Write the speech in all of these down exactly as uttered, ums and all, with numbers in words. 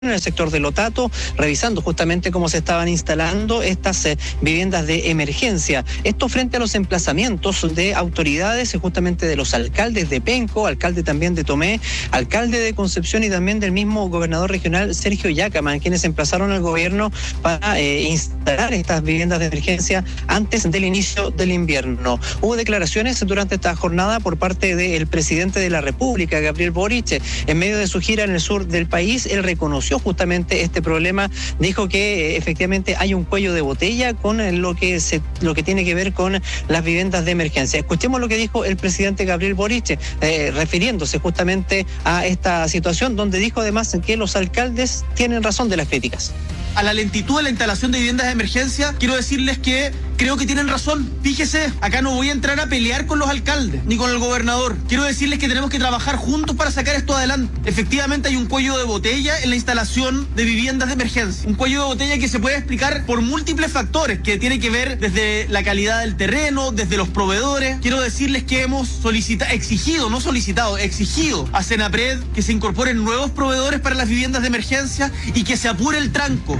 en el sector de Lotato, revisando justamente cómo se estaban instalando estas eh, viviendas de emergencia. Esto frente a los emplazamientos de autoridades, eh, justamente de los alcaldes de Penco, alcalde también de Tomé, alcalde de Concepción y también del mismo gobernador regional Sergio Yacaman, quienes emplazaron al gobierno para eh, instalar estas viviendas de emergencia antes del inicio del invierno. Hubo declaraciones durante esta jornada por parte del presidente de la República, Gabriel Boric, en medio de su gira en el sur del país. Él reconoció justamente este problema, dijo que eh, efectivamente hay un cuello de botella con eh, lo que se lo que tiene que ver con las viviendas de emergencia. Escuchemos lo que dijo el presidente Gabriel Boric, eh, refiriéndose justamente a esta situación, donde dijo además que los alcaldes tienen razón de las críticas. A la lentitud de la instalación de viviendas de emergencia, quiero decirles que creo que tienen razón. Fíjese, acá no voy a entrar a pelear con los alcaldes, ni con el gobernador. Quiero decirles que tenemos que trabajar juntos para sacar esto adelante. Efectivamente hay un cuello de botella en la instalación de viviendas de emergencia. Un cuello de botella que se puede explicar por múltiples factores, que tiene que ver desde la calidad del terreno, desde los proveedores. Quiero decirles que hemos solicitado, exigido, no solicitado, exigido a Senapred que se incorporen nuevos proveedores para las viviendas de emergencia y que se apure el tranco.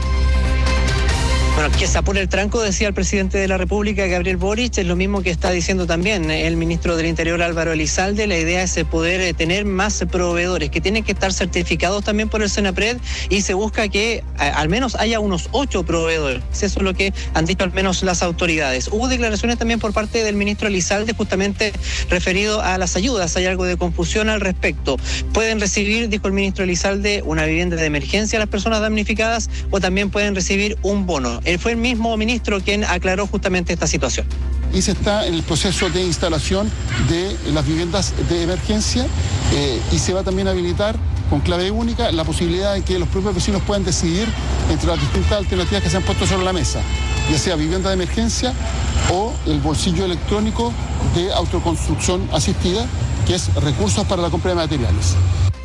Bueno, que se apure el tranco, decía el presidente de la República, Gabriel Boric, es lo mismo que está diciendo también el ministro del Interior, Álvaro Elizalde. La idea es poder tener más proveedores, que tienen que estar certificados también por el Senapred, y se busca que al menos haya unos ocho proveedores. Eso es lo que han dicho al menos las autoridades. Hubo declaraciones también por parte del ministro Elizalde, justamente referido a las ayudas. Hay algo de confusión al respecto. Pueden recibir, dijo el ministro Elizalde, una vivienda de emergencia a las personas damnificadas, o también pueden recibir un bono. Él fue el mismo ministro quien aclaró justamente esta situación. Y se está en el proceso de instalación de las viviendas de emergencia eh, y se va también a habilitar con clave única la posibilidad de que los propios vecinos puedan decidir entre las distintas alternativas que se han puesto sobre la mesa, ya sea vivienda de emergencia o el bolsillo electrónico de autoconstrucción asistida, que es recursos para la compra de materiales.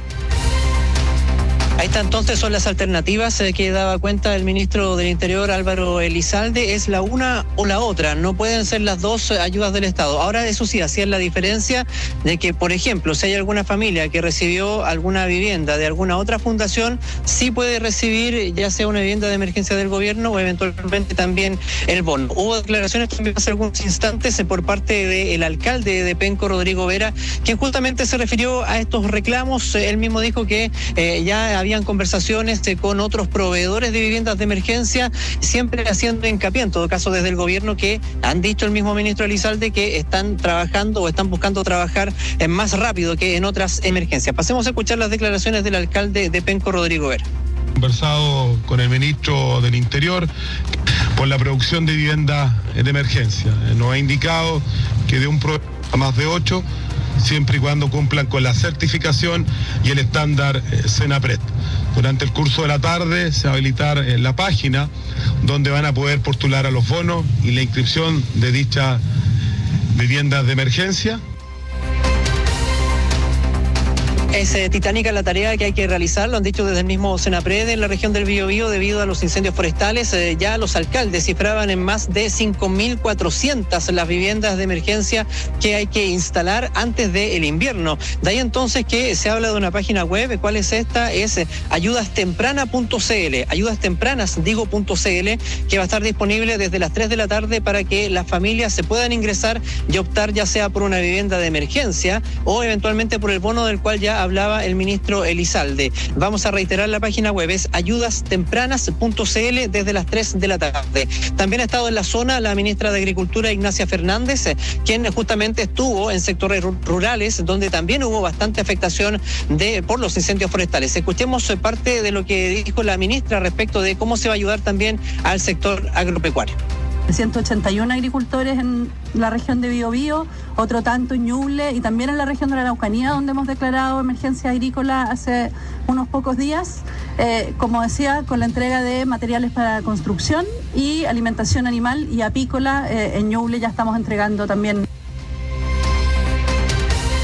Ahí está, entonces son las alternativas eh, que daba cuenta el ministro del Interior, Álvaro Elizalde. Es la una o la otra, no pueden ser las dos eh, ayudas del Estado. Ahora, eso sí, hacía la diferencia de que, por ejemplo, si hay alguna familia que recibió alguna vivienda de alguna otra fundación, sí puede recibir ya sea una vivienda de emergencia del gobierno o eventualmente también el bono. Hubo declaraciones también hace algunos instantes eh, por parte del alcalde de Penco, Rodrigo Vera, quien justamente se refirió a estos reclamos. Eh, él mismo dijo que eh, ya había habían conversaciones eh, con otros proveedores de viviendas de emergencia, siempre haciendo hincapié, en todo caso desde el gobierno, que han dicho el mismo ministro Elizalde que están trabajando o están buscando trabajar eh, más rápido que en otras emergencias. Pasemos a escuchar las declaraciones del alcalde de Penco, Rodrigo Vera. Conversado con el ministro del Interior por la producción de viviendas de emergencia. Nos ha indicado que de un programa a más de ocho, siempre y cuando cumplan con la certificación y el estándar eh, Senapred. Durante el curso de la tarde se va a habilitar eh, la página donde van a poder postular a los bonos y la inscripción de dichas viviendas de emergencia. Es eh, titánica la tarea que hay que realizar, lo han dicho desde el mismo Senapred en la región del Biobío debido a los incendios forestales. Eh, ya los alcaldes cifraban en más de cinco mil cuatrocientas las viviendas de emergencia que hay que instalar antes del invierno. De ahí entonces que se habla de una página web. ¿Cuál es esta? Es eh, ayudas temprana punto c l, ayudas tempranas digo punto c l, que va a estar disponible desde las tres de la tarde para que las familias se puedan ingresar y optar ya sea por una vivienda de emergencia o eventualmente por el bono del cual ya hablaba el ministro Elizalde. Vamos a reiterar la página web, es ayudas tempranas punto c l desde las tres de la tarde. También ha estado en la zona la ministra de Agricultura, Ignacia Fernández, quien justamente estuvo en sectores rurales donde también hubo bastante afectación de por los incendios forestales. Escuchemos parte de lo que dijo la ministra respecto de cómo se va a ayudar también al sector agropecuario. ciento ochenta y uno agricultores en la región de Biobío, otro tanto en Ñuble y también en la región de la Araucanía, donde hemos declarado emergencia agrícola hace unos pocos días, eh, como decía, con la entrega de materiales para construcción y alimentación animal y apícola. Eh, en Ñuble ya estamos entregando también.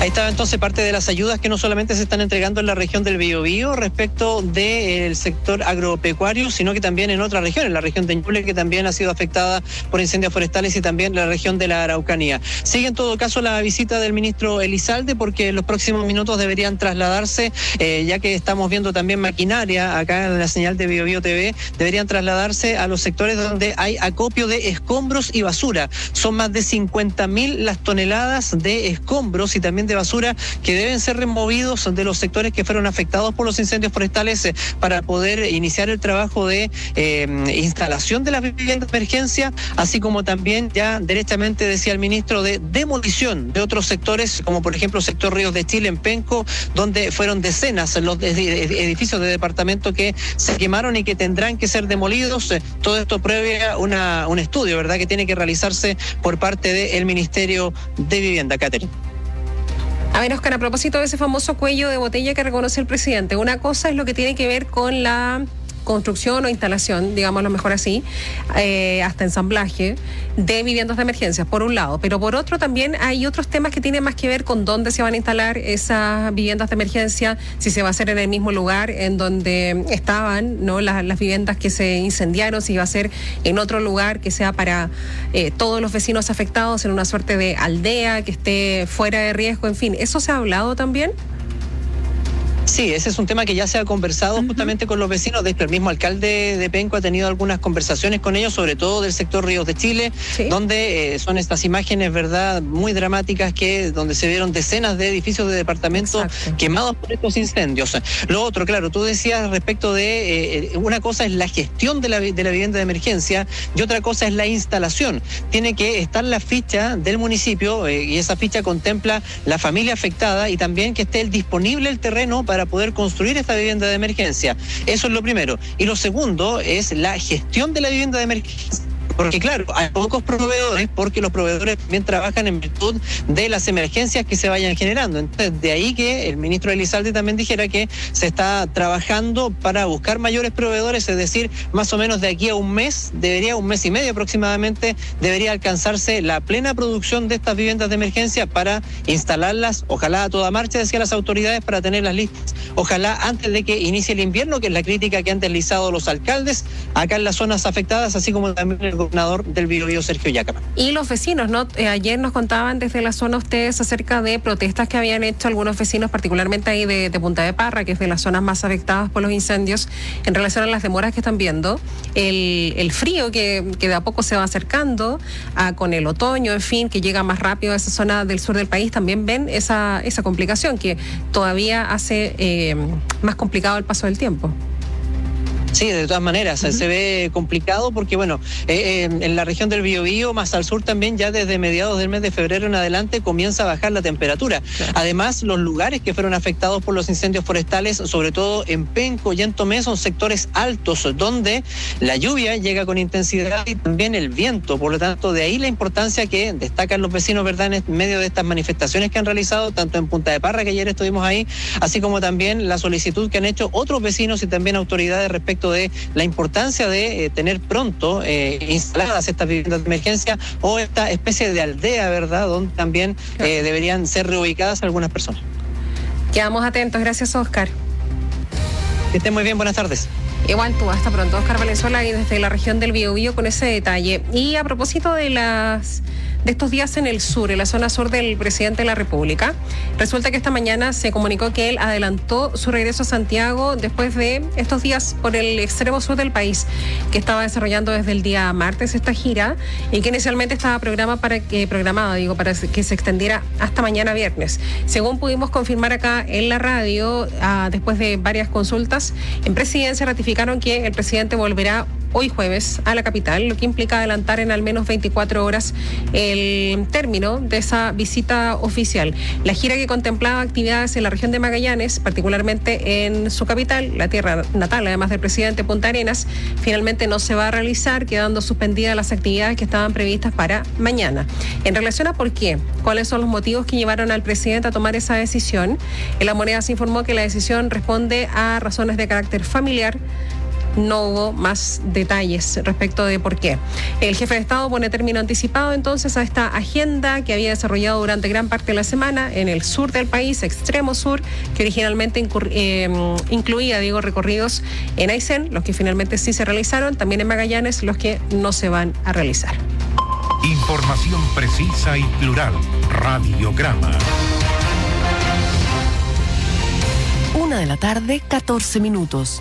Ahí estaba entonces parte de las ayudas que no solamente se están entregando en la región del Biobío respecto del sector agropecuario, sino que también en otras regiones, la región de Ñuble, que también ha sido afectada por incendios forestales, y también la región de la Araucanía. Sigue en todo caso la visita del ministro Elizalde, porque en los próximos minutos deberían trasladarse, eh, ya que estamos viendo también maquinaria acá en la señal de Biobío T V, deberían trasladarse a los sectores donde hay acopio de escombros y basura. Son más de cincuenta mil las toneladas de escombros y también de basura que deben ser removidos de los sectores que fueron afectados por los incendios forestales eh, para poder iniciar el trabajo de eh, instalación de las viviendas de emergencia, así como también ya derechamente, decía el ministro, de demolición de otros sectores, como por ejemplo el sector Ríos de Chile en Penco, donde fueron decenas los edificios de departamento que se quemaron y que tendrán que ser demolidos. Todo esto previa una, un estudio, ¿verdad?, que tiene que realizarse por parte del Ministerio de Vivienda. Catherine. A ver, Oscar, a propósito de ese famoso cuello de botella que reconoce el presidente, una cosa es lo que tiene que ver con la construcción o instalación, digámoslo mejor así, eh, hasta ensamblaje de viviendas de emergencia, por un lado, pero por otro también hay otros temas que tienen más que ver con dónde se van a instalar esas viviendas de emergencia, si se va a hacer en el mismo lugar en donde estaban, ¿no?, las, las viviendas que se incendiaron, si va a ser en otro lugar que sea para eh, todos los vecinos afectados, en una suerte de aldea que esté fuera de riesgo, en fin, ¿eso se ha hablado también? Sí, ese es un tema que ya se ha conversado uh-huh. justamente con los vecinos. De hecho, el mismo alcalde de Penco ha tenido algunas conversaciones con ellos, sobre todo del sector Ríos de Chile, ¿sí?, donde eh, son estas imágenes, ¿verdad?, muy dramáticas, que donde se vieron decenas de edificios de departamentos Exacto. quemados por estos incendios. Lo otro, claro, tú decías respecto de, eh, una cosa es la gestión de la, de la vivienda de emergencia y otra cosa es la instalación. Tiene que estar la ficha del municipio eh, y esa ficha contempla la familia afectada y también que esté el disponible el terreno para poder construir esta vivienda de emergencia. Eso es lo primero. Y lo segundo es la gestión de la vivienda de emergencia. Porque claro, hay pocos proveedores, porque los proveedores también trabajan en virtud de las emergencias que se vayan generando. Entonces, de ahí que el ministro Elizalde también dijera que se está trabajando para buscar mayores proveedores, es decir, más o menos de aquí a un mes, debería, un mes y medio aproximadamente, debería alcanzarse la plena producción de estas viviendas de emergencia para instalarlas, ojalá a toda marcha, decían las autoridades, para tenerlas listas, ojalá antes de que inicie el invierno, que es la crítica que han deslizado los alcaldes acá en las zonas afectadas, así como también el gobernador del Biobío, Sergio Yácama. Y los vecinos, ¿no? Eh, ayer nos contaban desde la zona ustedes acerca de protestas que habían hecho algunos vecinos, particularmente ahí de, de Punta de Parra, que es de las zonas más afectadas por los incendios, en relación a las demoras que están viendo, el, el frío que, que de a poco se va acercando, a, con el otoño, en fin, que llega más rápido a esa zona del sur del país, también ven esa, esa complicación que todavía hace eh, más complicado el paso del tiempo. Sí, de todas maneras, uh-huh. se ve complicado porque, bueno, eh, eh, en la región del Biobío, más al sur también, ya desde mediados del mes de febrero en adelante comienza a bajar la temperatura. Claro. Además, los lugares que fueron afectados por los incendios forestales, sobre todo en Penco y en Tomé, son sectores altos, donde la lluvia llega con intensidad y también el viento. Por lo tanto, de ahí la importancia que destacan los vecinos, ¿verdad?, en medio de estas manifestaciones que han realizado, tanto en Punta de Parra, que ayer estuvimos ahí, así como también la solicitud que han hecho otros vecinos y también autoridades respecto de la importancia de eh, tener pronto eh, instaladas estas viviendas de emergencia o esta especie de aldea, ¿verdad?, donde también eh, deberían ser reubicadas algunas personas. Quedamos atentos. Gracias, Oscar. Que estén muy bien. Buenas tardes. Igual tú, hasta pronto. Oscar Valenzuela, y desde la región del Biobío con ese detalle. Y a propósito de las de estos días en el sur, en la zona sur del presidente de la República, resulta que esta mañana se comunicó que él adelantó su regreso a Santiago después de estos días por el extremo sur del país, que estaba desarrollando desde el día martes esta gira y que inicialmente estaba programa para que, programada, digo, para que se extendiera hasta mañana viernes. Según pudimos confirmar acá en la radio, ah, después de varias consultas, en presidencia ratificaron que el presidente volverá hoy jueves a la capital, lo que implica adelantar en al menos veinticuatro horas el término de esa visita oficial. La gira, que contemplaba actividades en la región de Magallanes, particularmente en su capital, la tierra natal, además del presidente, Punta Arenas, finalmente no se va a realizar, quedando suspendidas las actividades que estaban previstas para mañana. En relación a por qué, cuáles son los motivos que llevaron al presidente a tomar esa decisión, en La Moneda se informó que la decisión responde a razones de carácter familiar, no hubo más detalles respecto de por qué. El jefe de Estado pone término anticipado entonces a esta agenda que había desarrollado durante gran parte de la semana en el sur del país, extremo sur, que originalmente incurri- eh, incluía, digo, recorridos en Aysén, los que finalmente sí se realizaron, también en Magallanes, los que no se van a realizar. Información precisa y plural. Radiograma. Una de la tarde, catorce minutos.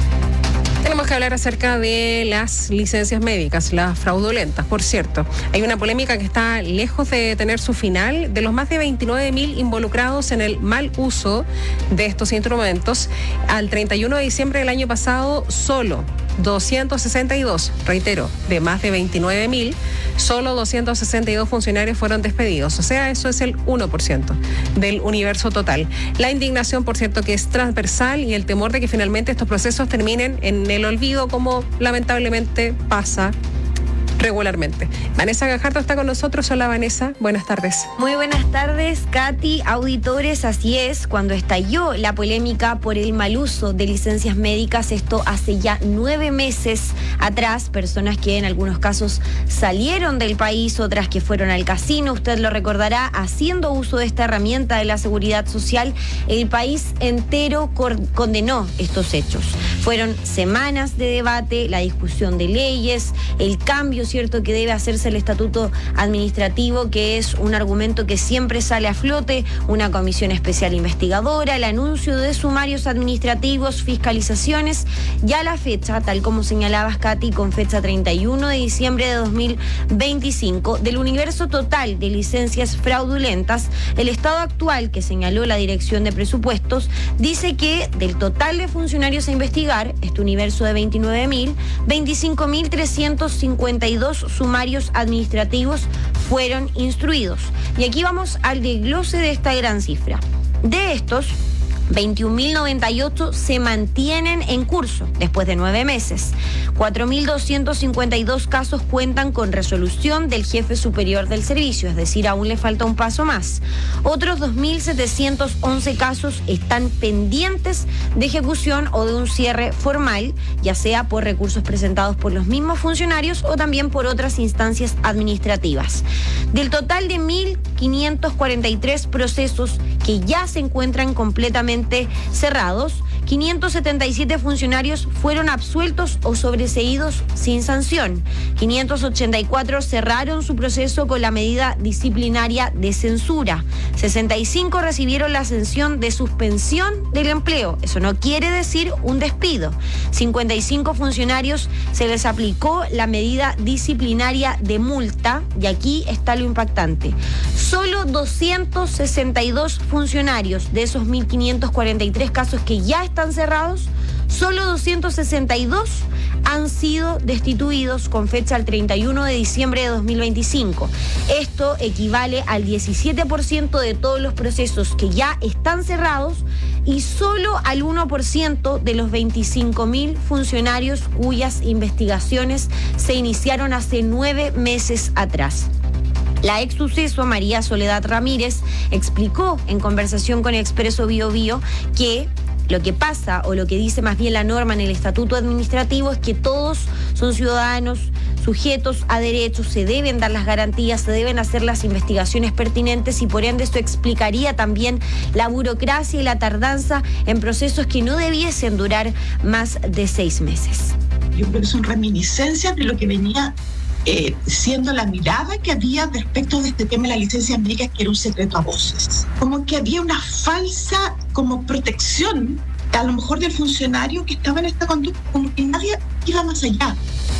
Tenemos que hablar acerca de las licencias médicas, las fraudulentas, por cierto. Hay una polémica que está lejos de tener su final. De los más de veintinueve mil involucrados en el mal uso de estos instrumentos, al treinta y uno de diciembre del año pasado, solo doscientos sesenta y dos, reitero, de más de veintinueve mil, solo doscientos sesenta y dos funcionarios fueron despedidos. O sea, eso es el uno por ciento del universo total. La indignación, por cierto, que es transversal y el temor de que finalmente estos procesos terminen en el olvido, como lamentablemente pasa regularmente. Vanessa Gajardo está con nosotros. Hola, Vanessa, buenas tardes. Muy buenas tardes, Katy, auditores. Así es, cuando estalló la polémica por el mal uso de licencias médicas, esto hace ya nueve meses atrás, personas que en algunos casos salieron del país, otras que fueron al casino, usted lo recordará, haciendo uso de esta herramienta de la seguridad social, el país entero cor- condenó estos hechos. Fueron semanas de debate, la discusión de leyes, el cambio, cierto, que debe hacerse el estatuto administrativo, que es un argumento que siempre sale a flote, una comisión especial investigadora, el anuncio de sumarios administrativos, fiscalizaciones, ya la fecha, tal como señalabas, Katy, con fecha treinta y uno de diciembre de dos mil veinticinco, del universo total de licencias fraudulentas, el estado actual que señaló la Dirección de Presupuestos dice que del total de funcionarios a investigar, este universo de veintinueve mil, veinticinco mil trescientos cincuenta y dos sumarios administrativos fueron instruidos. Y aquí vamos al desglose de esta gran cifra. De estos, veintiún mil noventa y ocho se mantienen en curso después de nueve meses. cuatro mil doscientos cincuenta y dos casos cuentan con resolución del jefe superior del servicio, es decir, aún le falta un paso más. Otros dos mil setecientos once casos están pendientes de ejecución o de un cierre formal, ya sea por recursos presentados por los mismos funcionarios o también por otras instancias administrativas. Del total de mil quinientos cuarenta y tres procesos que ya se encuentran completamente cerrados, quinientos setenta y siete funcionarios fueron absueltos o sobreseídos sin sanción. quinientos ochenta y cuatro cerraron su proceso con la medida disciplinaria de censura. sesenta y cinco recibieron la sanción de suspensión del empleo. Eso no quiere decir un despido. cincuenta y cinco funcionarios se les aplicó la medida disciplinaria de multa, y aquí está lo impactante. Solo doscientos sesenta y dos funcionarios de esos mil quinientos cuarenta y tres casos que ya están cerrados, solo doscientos sesenta y dos han sido destituidos con fecha el treinta y uno de diciembre de dos mil veinticinco. Esto equivale al diecisiete por ciento de todos los procesos que ya están cerrados y solo al uno por ciento de los veinticinco mil funcionarios cuyas investigaciones se iniciaron hace nueve meses atrás. La ex suceso, María Soledad Ramírez, explicó en conversación con Expreso Bio Bio que lo que pasa, o lo que dice más bien la norma en el estatuto administrativo, es que todos son ciudadanos sujetos a derechos, se deben dar las garantías, se deben hacer las investigaciones pertinentes y por ende esto explicaría también la burocracia y la tardanza en procesos que no debiesen durar más de seis meses. Yo creo que son reminiscencias de lo que venía Eh, siendo la mirada que había respecto de este tema de las licencias médicas, que era un secreto a voces. Como que había una falsa como protección, a lo mejor del funcionario que estaba en esta conducta, como que nadie iba más allá.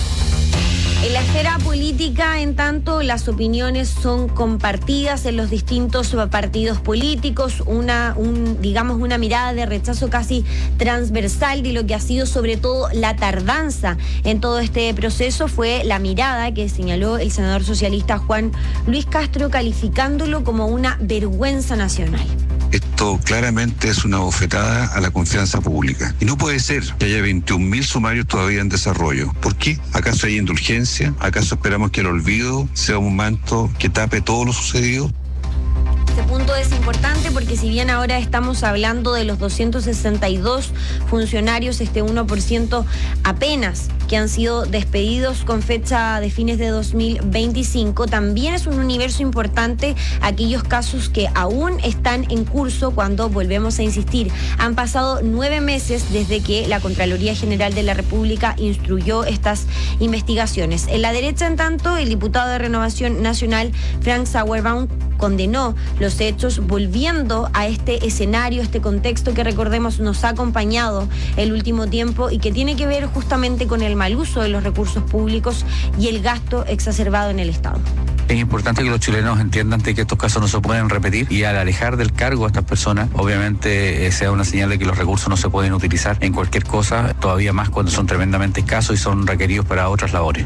En la esfera política, en tanto, las opiniones son compartidas en los distintos partidos políticos, una, un, digamos, una mirada de rechazo casi transversal de lo que ha sido sobre todo la tardanza en todo este proceso. Fue la mirada que señaló el senador socialista Juan Luis Castro, calificándolo como una vergüenza nacional. Esto claramente es una bofetada a la confianza pública. Y no puede ser que haya veintiún mil sumarios todavía en desarrollo. ¿Por qué? ¿Acaso hay indulgencia? ¿Acaso esperamos que el olvido sea un manto que tape todo lo sucedido? Este punto es importante porque si bien ahora estamos hablando de los doscientos sesenta y dos funcionarios, este uno por ciento apenas que han sido despedidos con fecha de fines de dos mil veinticinco, también es un universo importante aquellos casos que aún están en curso cuando volvemos a insistir. Han pasado nueve meses desde que la Contraloría General de la República instruyó estas investigaciones. En la derecha, en tanto, el diputado de Renovación Nacional, Frank Sauerbaum, condenó los hechos volviendo a este escenario, este contexto que recordemos nos ha acompañado el último tiempo y que tiene que ver justamente con el mal uso de los recursos públicos y el gasto exacerbado en el Estado. Es importante que los chilenos entiendan que estos casos no se pueden repetir y al alejar del cargo a estas personas, obviamente eh, sea una señal de que los recursos no se pueden utilizar en cualquier cosa, todavía más cuando son tremendamente escasos y son requeridos para otras labores.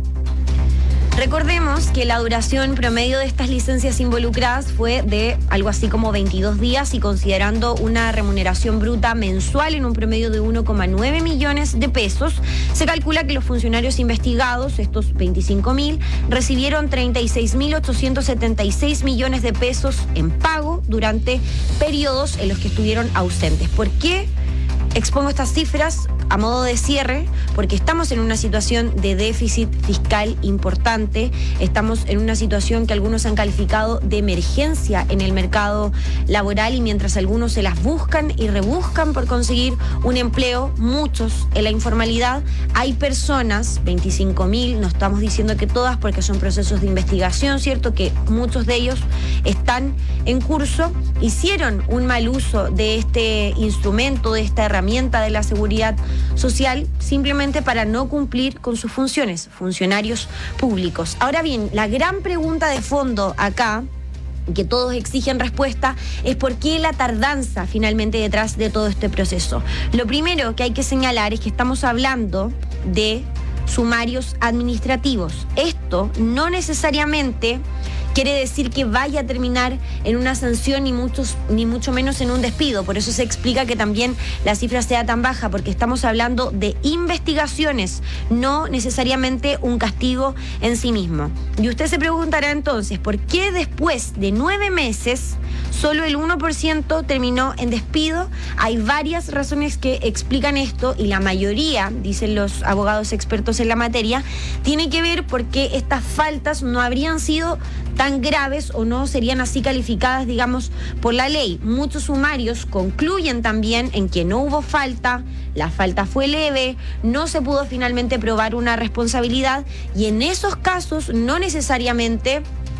Recordemos que la duración promedio de estas licencias involucradas fue de algo así como veintidós días y considerando una remuneración bruta mensual en un promedio de uno coma nueve millones de pesos, se calcula que los funcionarios investigados, estos veinticinco mil, recibieron treinta y seis mil ochocientos setenta y seis millones de pesos en pago durante periodos en los que estuvieron ausentes. ¿Por qué expongo estas cifras a modo de cierre? Porque estamos en una situación de déficit fiscal importante, estamos en una situación que algunos han calificado de emergencia en el mercado laboral y mientras algunos se las buscan y rebuscan por conseguir un empleo, muchos en la informalidad, hay personas, veinticinco mil, no estamos diciendo que todas porque son procesos de investigación, ¿cierto? Que muchos de ellos están en curso, hicieron un mal uso de este instrumento, de esta herramienta de la seguridad social, simplemente para no cumplir con sus funciones, funcionarios públicos. Ahora bien, la gran pregunta de fondo acá, que todos exigen respuesta, es por qué la tardanza finalmente detrás de todo este proceso. Lo primero que hay que señalar es que estamos hablando de sumarios administrativos. Esto no necesariamente quiere decir que vaya a terminar en una sanción ni muchos, ni mucho menos en un despido. Por eso se explica que también la cifra sea tan baja, porque estamos hablando de investigaciones, no necesariamente un castigo en sí mismo. Y usted se preguntará entonces, ¿por qué después de nueve meses solo el uno por ciento terminó en despido? Hay varias razones que explican esto y la mayoría, dicen los abogados expertos en la materia, tiene que ver porque estas faltas no habrían sido tan graves o no serían así calificadas, digamos, por la ley. Muchos sumarios concluyen también en que no hubo falta, la falta fue leve, no se pudo finalmente probar una responsabilidad y en esos casos no necesariamente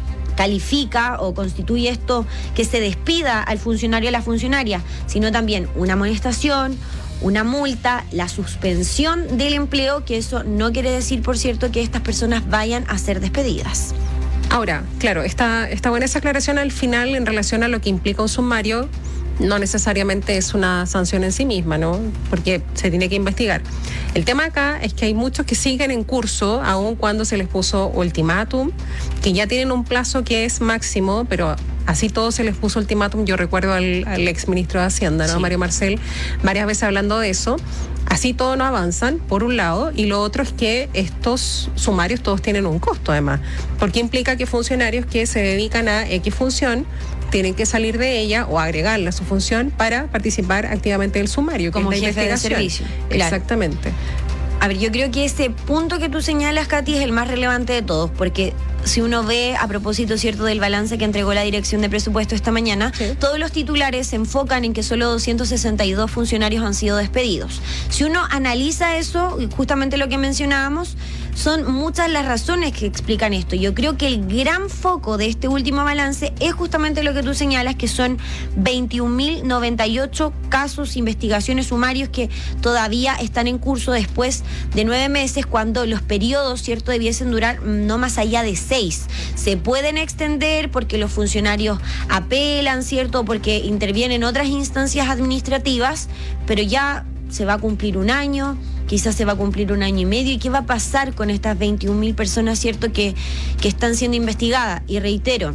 califica o constituye esto que se despida al funcionario o a la funcionaria, sino también una amonestación, una multa, la suspensión del empleo, que eso no quiere decir, por cierto, que estas personas vayan a ser despedidas. Ahora, claro, está, está buena esa aclaración al final en relación a lo que implica un sumario. No necesariamente es una sanción en sí misma, ¿no? Porque se tiene que investigar. El tema acá es que hay muchos que siguen en curso, aun cuando se les puso ultimátum, que ya tienen un plazo que es máximo, pero así todo se les puso ultimátum. Yo recuerdo al, al exministro de Hacienda, ¿no? Sí. Mario Marcel, varias veces hablando de eso. Así todo no avanzan, por un lado, y lo otro es que estos sumarios todos tienen un costo, además, porque implica que funcionarios que se dedican a X función tienen que salir de ella o agregarla a su función para participar activamente del sumario, como que es la jefe de servicio. Claro. Exactamente. A ver, yo creo que ese punto que tú señalas, Katy, es el más relevante de todos, porque si uno ve, a propósito, cierto, del balance que entregó la Dirección de Presupuesto esta mañana, sí, todos los titulares se enfocan en que solo doscientos sesenta y dos funcionarios han sido despedidos. Si uno analiza eso, justamente lo que mencionábamos, son muchas las razones que explican esto. Yo creo que el gran foco de este último balance es justamente lo que tú señalas, que son veintiún mil noventa y ocho casos, investigaciones, sumarios que todavía están en curso después de nueve meses, cuando los periodos, cierto, debiesen durar no más allá de seis. Se pueden extender porque los funcionarios apelan, cierto, porque intervienen otras instancias administrativas, pero ya se va a cumplir un año, quizás se va a cumplir un año y medio. ¿Y qué va a pasar con estas veintiún mil personas, cierto, que, que están siendo investigadas? Y reitero,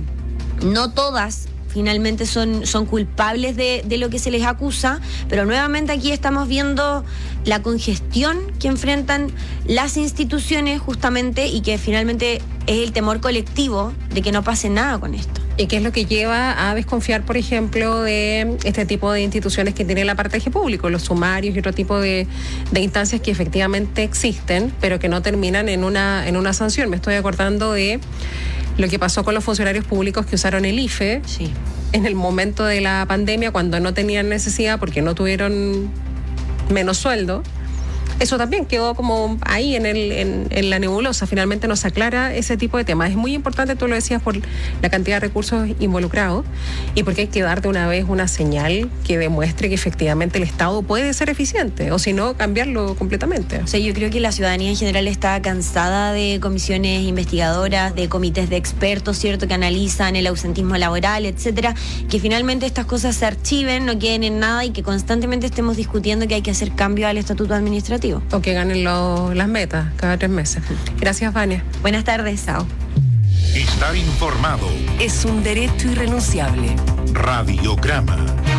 no todas finalmente son, son culpables de, de lo que se les acusa, pero nuevamente aquí estamos viendo la congestión que enfrentan las instituciones justamente y que finalmente es el temor colectivo de que no pase nada con esto. ¿Y qué es lo que lleva a desconfiar, por ejemplo, de este tipo de instituciones que tiene el aparataje público, los sumarios y otro tipo de, de instancias que efectivamente existen, pero que no terminan en una, en una sanción? Me estoy acordando de lo que pasó con los funcionarios públicos que usaron el I F E sí. en el momento de la pandemia, cuando no tenían necesidad porque no tuvieron menos sueldo. Eso también quedó como ahí en, el, en, en la nebulosa. Finalmente nos aclara ese tipo de temas. Es muy importante, tú lo decías, por la cantidad de recursos involucrados y porque hay que dar de una vez una señal que demuestre que efectivamente el Estado puede ser eficiente, o si no, cambiarlo completamente. O sea, yo creo que la ciudadanía en general está cansada de comisiones investigadoras, de comités de expertos, ¿cierto?, que analizan el ausentismo laboral, etcétera, que finalmente estas cosas se archiven, no queden en nada y que constantemente estemos discutiendo que hay que hacer cambio al estatuto administrativo. O que ganen lo, las metas cada tres meses. Gracias, Vania. Buenas tardes. Chao. Estar informado es un derecho irrenunciable. Radiograma.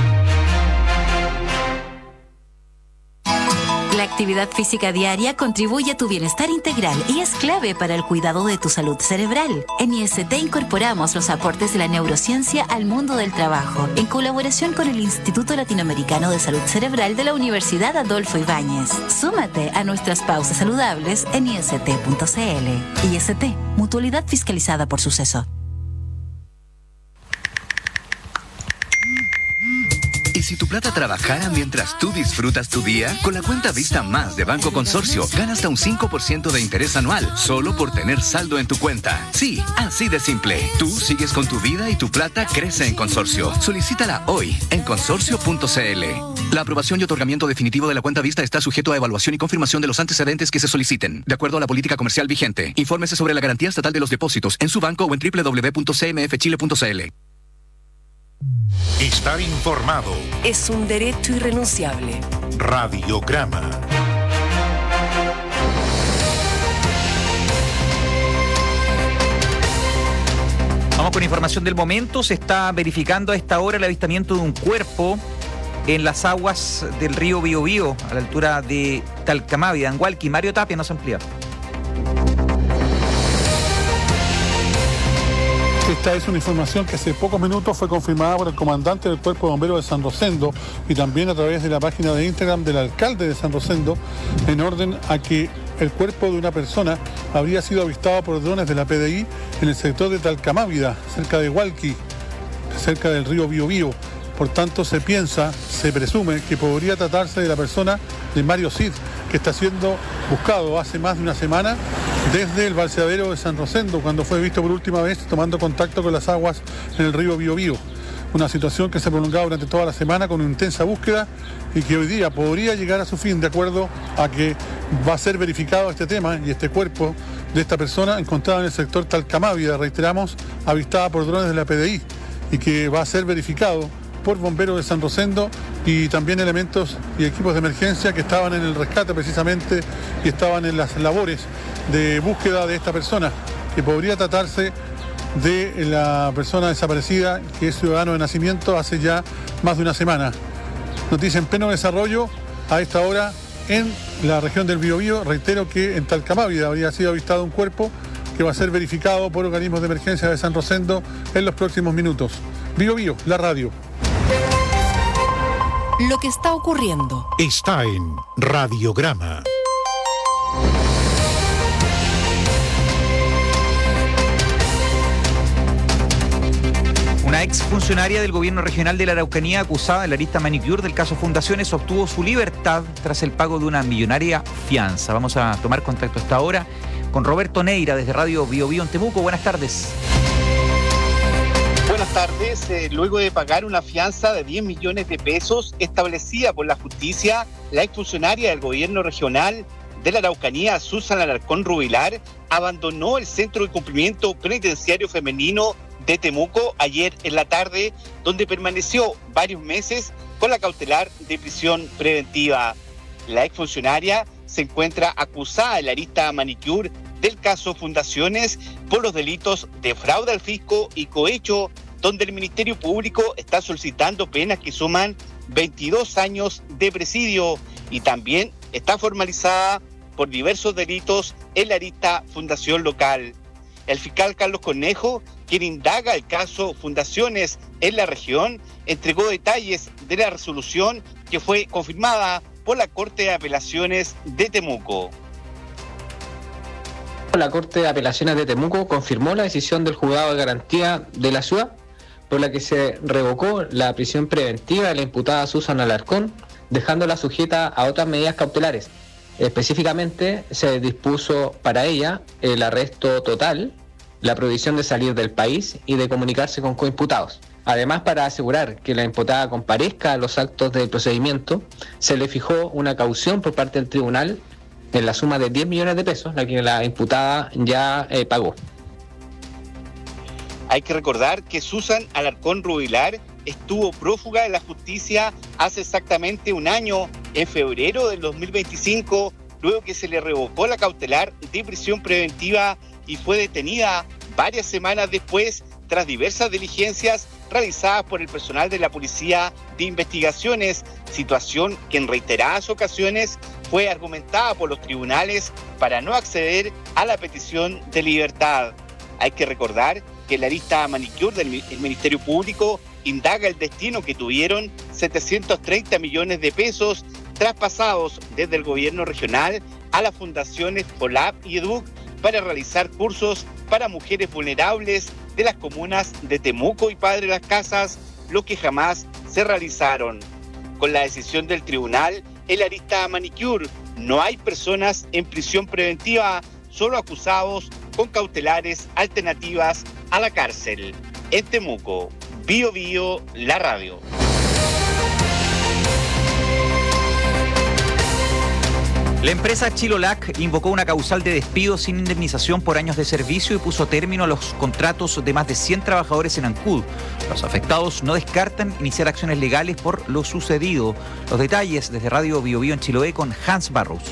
La actividad física diaria contribuye a tu bienestar integral y es clave para el cuidado de tu salud cerebral. En I S T incorporamos los aportes de la neurociencia al mundo del trabajo, en colaboración con el Instituto Latinoamericano de Salud Cerebral de la Universidad Adolfo Ibáñez. Súmate a nuestras pausas saludables en I S T punto C L. I S T, mutualidad fiscalizada por Suceso. ¿Y si tu plata trabajara mientras tú disfrutas tu día? Con la cuenta Vista Más de Banco Consorcio, gana hasta un cinco por ciento de interés anual, solo por tener saldo en tu cuenta. Sí, así de simple. Tú sigues con tu vida y tu plata crece en Consorcio. Solicítala hoy en consorcio punto C L. La aprobación y otorgamiento definitivo de la cuenta Vista está sujeto a evaluación y confirmación de los antecedentes que se soliciten, de acuerdo a la política comercial vigente. Infórmese sobre la garantía estatal de los depósitos en su banco o en doble u doble u doble u punto c m f chile punto c l. Estar informado es un derecho irrenunciable. Radiograma. Vamos con información del momento. Se está verificando a esta hora el avistamiento de un cuerpo en las aguas del río Biobío, a la altura de Talcamávida, en Hualqui. Mario Tapia nos amplía. Esta es una información que hace pocos minutos fue confirmada por el comandante del Cuerpo de Bomberos de San Rosendo y también a través de la página de Instagram del alcalde de San Rosendo, en orden a que el cuerpo de una persona habría sido avistado por drones de la P D I en el sector de Talcamávida, cerca de Hualqui, cerca del río Biobío. Por tanto, se piensa, se presume que podría tratarse de la persona de Mario Cid, que está siendo buscado hace más de una semana desde el balseadero de San Rosendo, cuando fue visto por última vez tomando contacto con las aguas en el río Biobío. Una situación que se ha prolongado durante toda la semana con una intensa búsqueda y que hoy día podría llegar a su fin, de acuerdo a que va a ser verificado este tema y este cuerpo de esta persona encontrado en el sector Talcamávida, reiteramos, avistada por drones de la P D I, y que va a ser verificado por bomberos de San Rosendo y también elementos y equipos de emergencia que estaban en el rescate precisamente y estaban en las labores de búsqueda de esta persona, que podría tratarse de la persona desaparecida, que es ciudadano de nacimiento hace ya más de una semana. Noticia en pleno desarrollo a esta hora en la región del Biobío. Reitero que en Talcamávida habría sido avistado un cuerpo que va a ser verificado por organismos de emergencia de San Rosendo en los próximos minutos. Biobío, la radio. Lo que está ocurriendo está en Radiograma. Una ex funcionaria del gobierno regional de la Araucanía, acusada en la lista Manicure del caso Fundaciones, obtuvo su libertad tras el pago de una millonaria fianza. Vamos a tomar contacto hasta ahora con Roberto Neira desde Radio Biobío en Temuco. Buenas tardes. Buenas tardes. Eh, luego de pagar una fianza de diez millones de pesos establecida por la justicia, la exfuncionaria del gobierno regional de la Araucanía, Susan Alarcón Rubilar, abandonó el Centro de Cumplimiento Penitenciario Femenino de Temuco ayer en la tarde, donde permaneció varios meses con la cautelar de prisión preventiva. La exfuncionaria se encuentra acusada en la arista Manicure del caso Fundaciones por los delitos de fraude al fisco y cohecho, donde el Ministerio Público está solicitando penas que suman veintidós años de presidio, y también está formalizada por diversos delitos en la arista Fundación Local. El fiscal Carlos Cornejo, quien indaga el caso Fundaciones en la región, entregó detalles de la resolución que fue confirmada por la Corte de Apelaciones de Temuco. La Corte de Apelaciones de Temuco confirmó la decisión del Juzgado de Garantía de la ciudad, por la que se revocó la prisión preventiva de la imputada Susan Alarcón, dejándola sujeta a otras medidas cautelares. Específicamente, se dispuso para ella el arresto total, la prohibición de salir del país y de comunicarse con coimputados. Además, para asegurar que la imputada comparezca a los actos del procedimiento, se le fijó una caución por parte del tribunal en la suma de diez millones de pesos, la que la imputada ya eh, pagó. Hay que recordar que Susan Alarcón Rubilar estuvo prófuga de la justicia hace exactamente un año, en febrero del dos mil veinticinco, luego que se le revocó la cautelar de prisión preventiva y fue detenida varias semanas después tras diversas diligencias realizadas por el personal de la Policía de Investigaciones, situación que en reiteradas ocasiones fue argumentada por los tribunales para no acceder a la petición de libertad. Hay que recordar que la lista manicure del Ministerio Público indaga el destino que tuvieron setecientos treinta millones de pesos traspasados desde el gobierno regional a las fundaciones FOLAP y EDUC para realizar cursos para mujeres vulnerables de las comunas de Temuco y Padre Las Casas, lo que jamás se realizaron. Con la decisión del tribunal, en la lista manicure no hay personas en prisión preventiva, solo acusados con cautelares alternativas a la cárcel. En Temuco, Bio Bio, la radio. La empresa Chilolac invocó una causal de despido sin indemnización por años de servicio y puso término a los contratos de más de cien trabajadores en Ancud. Los afectados no descartan iniciar acciones legales por lo sucedido. Los detalles desde Radio Bio Bio en Chiloé con Hans Barros.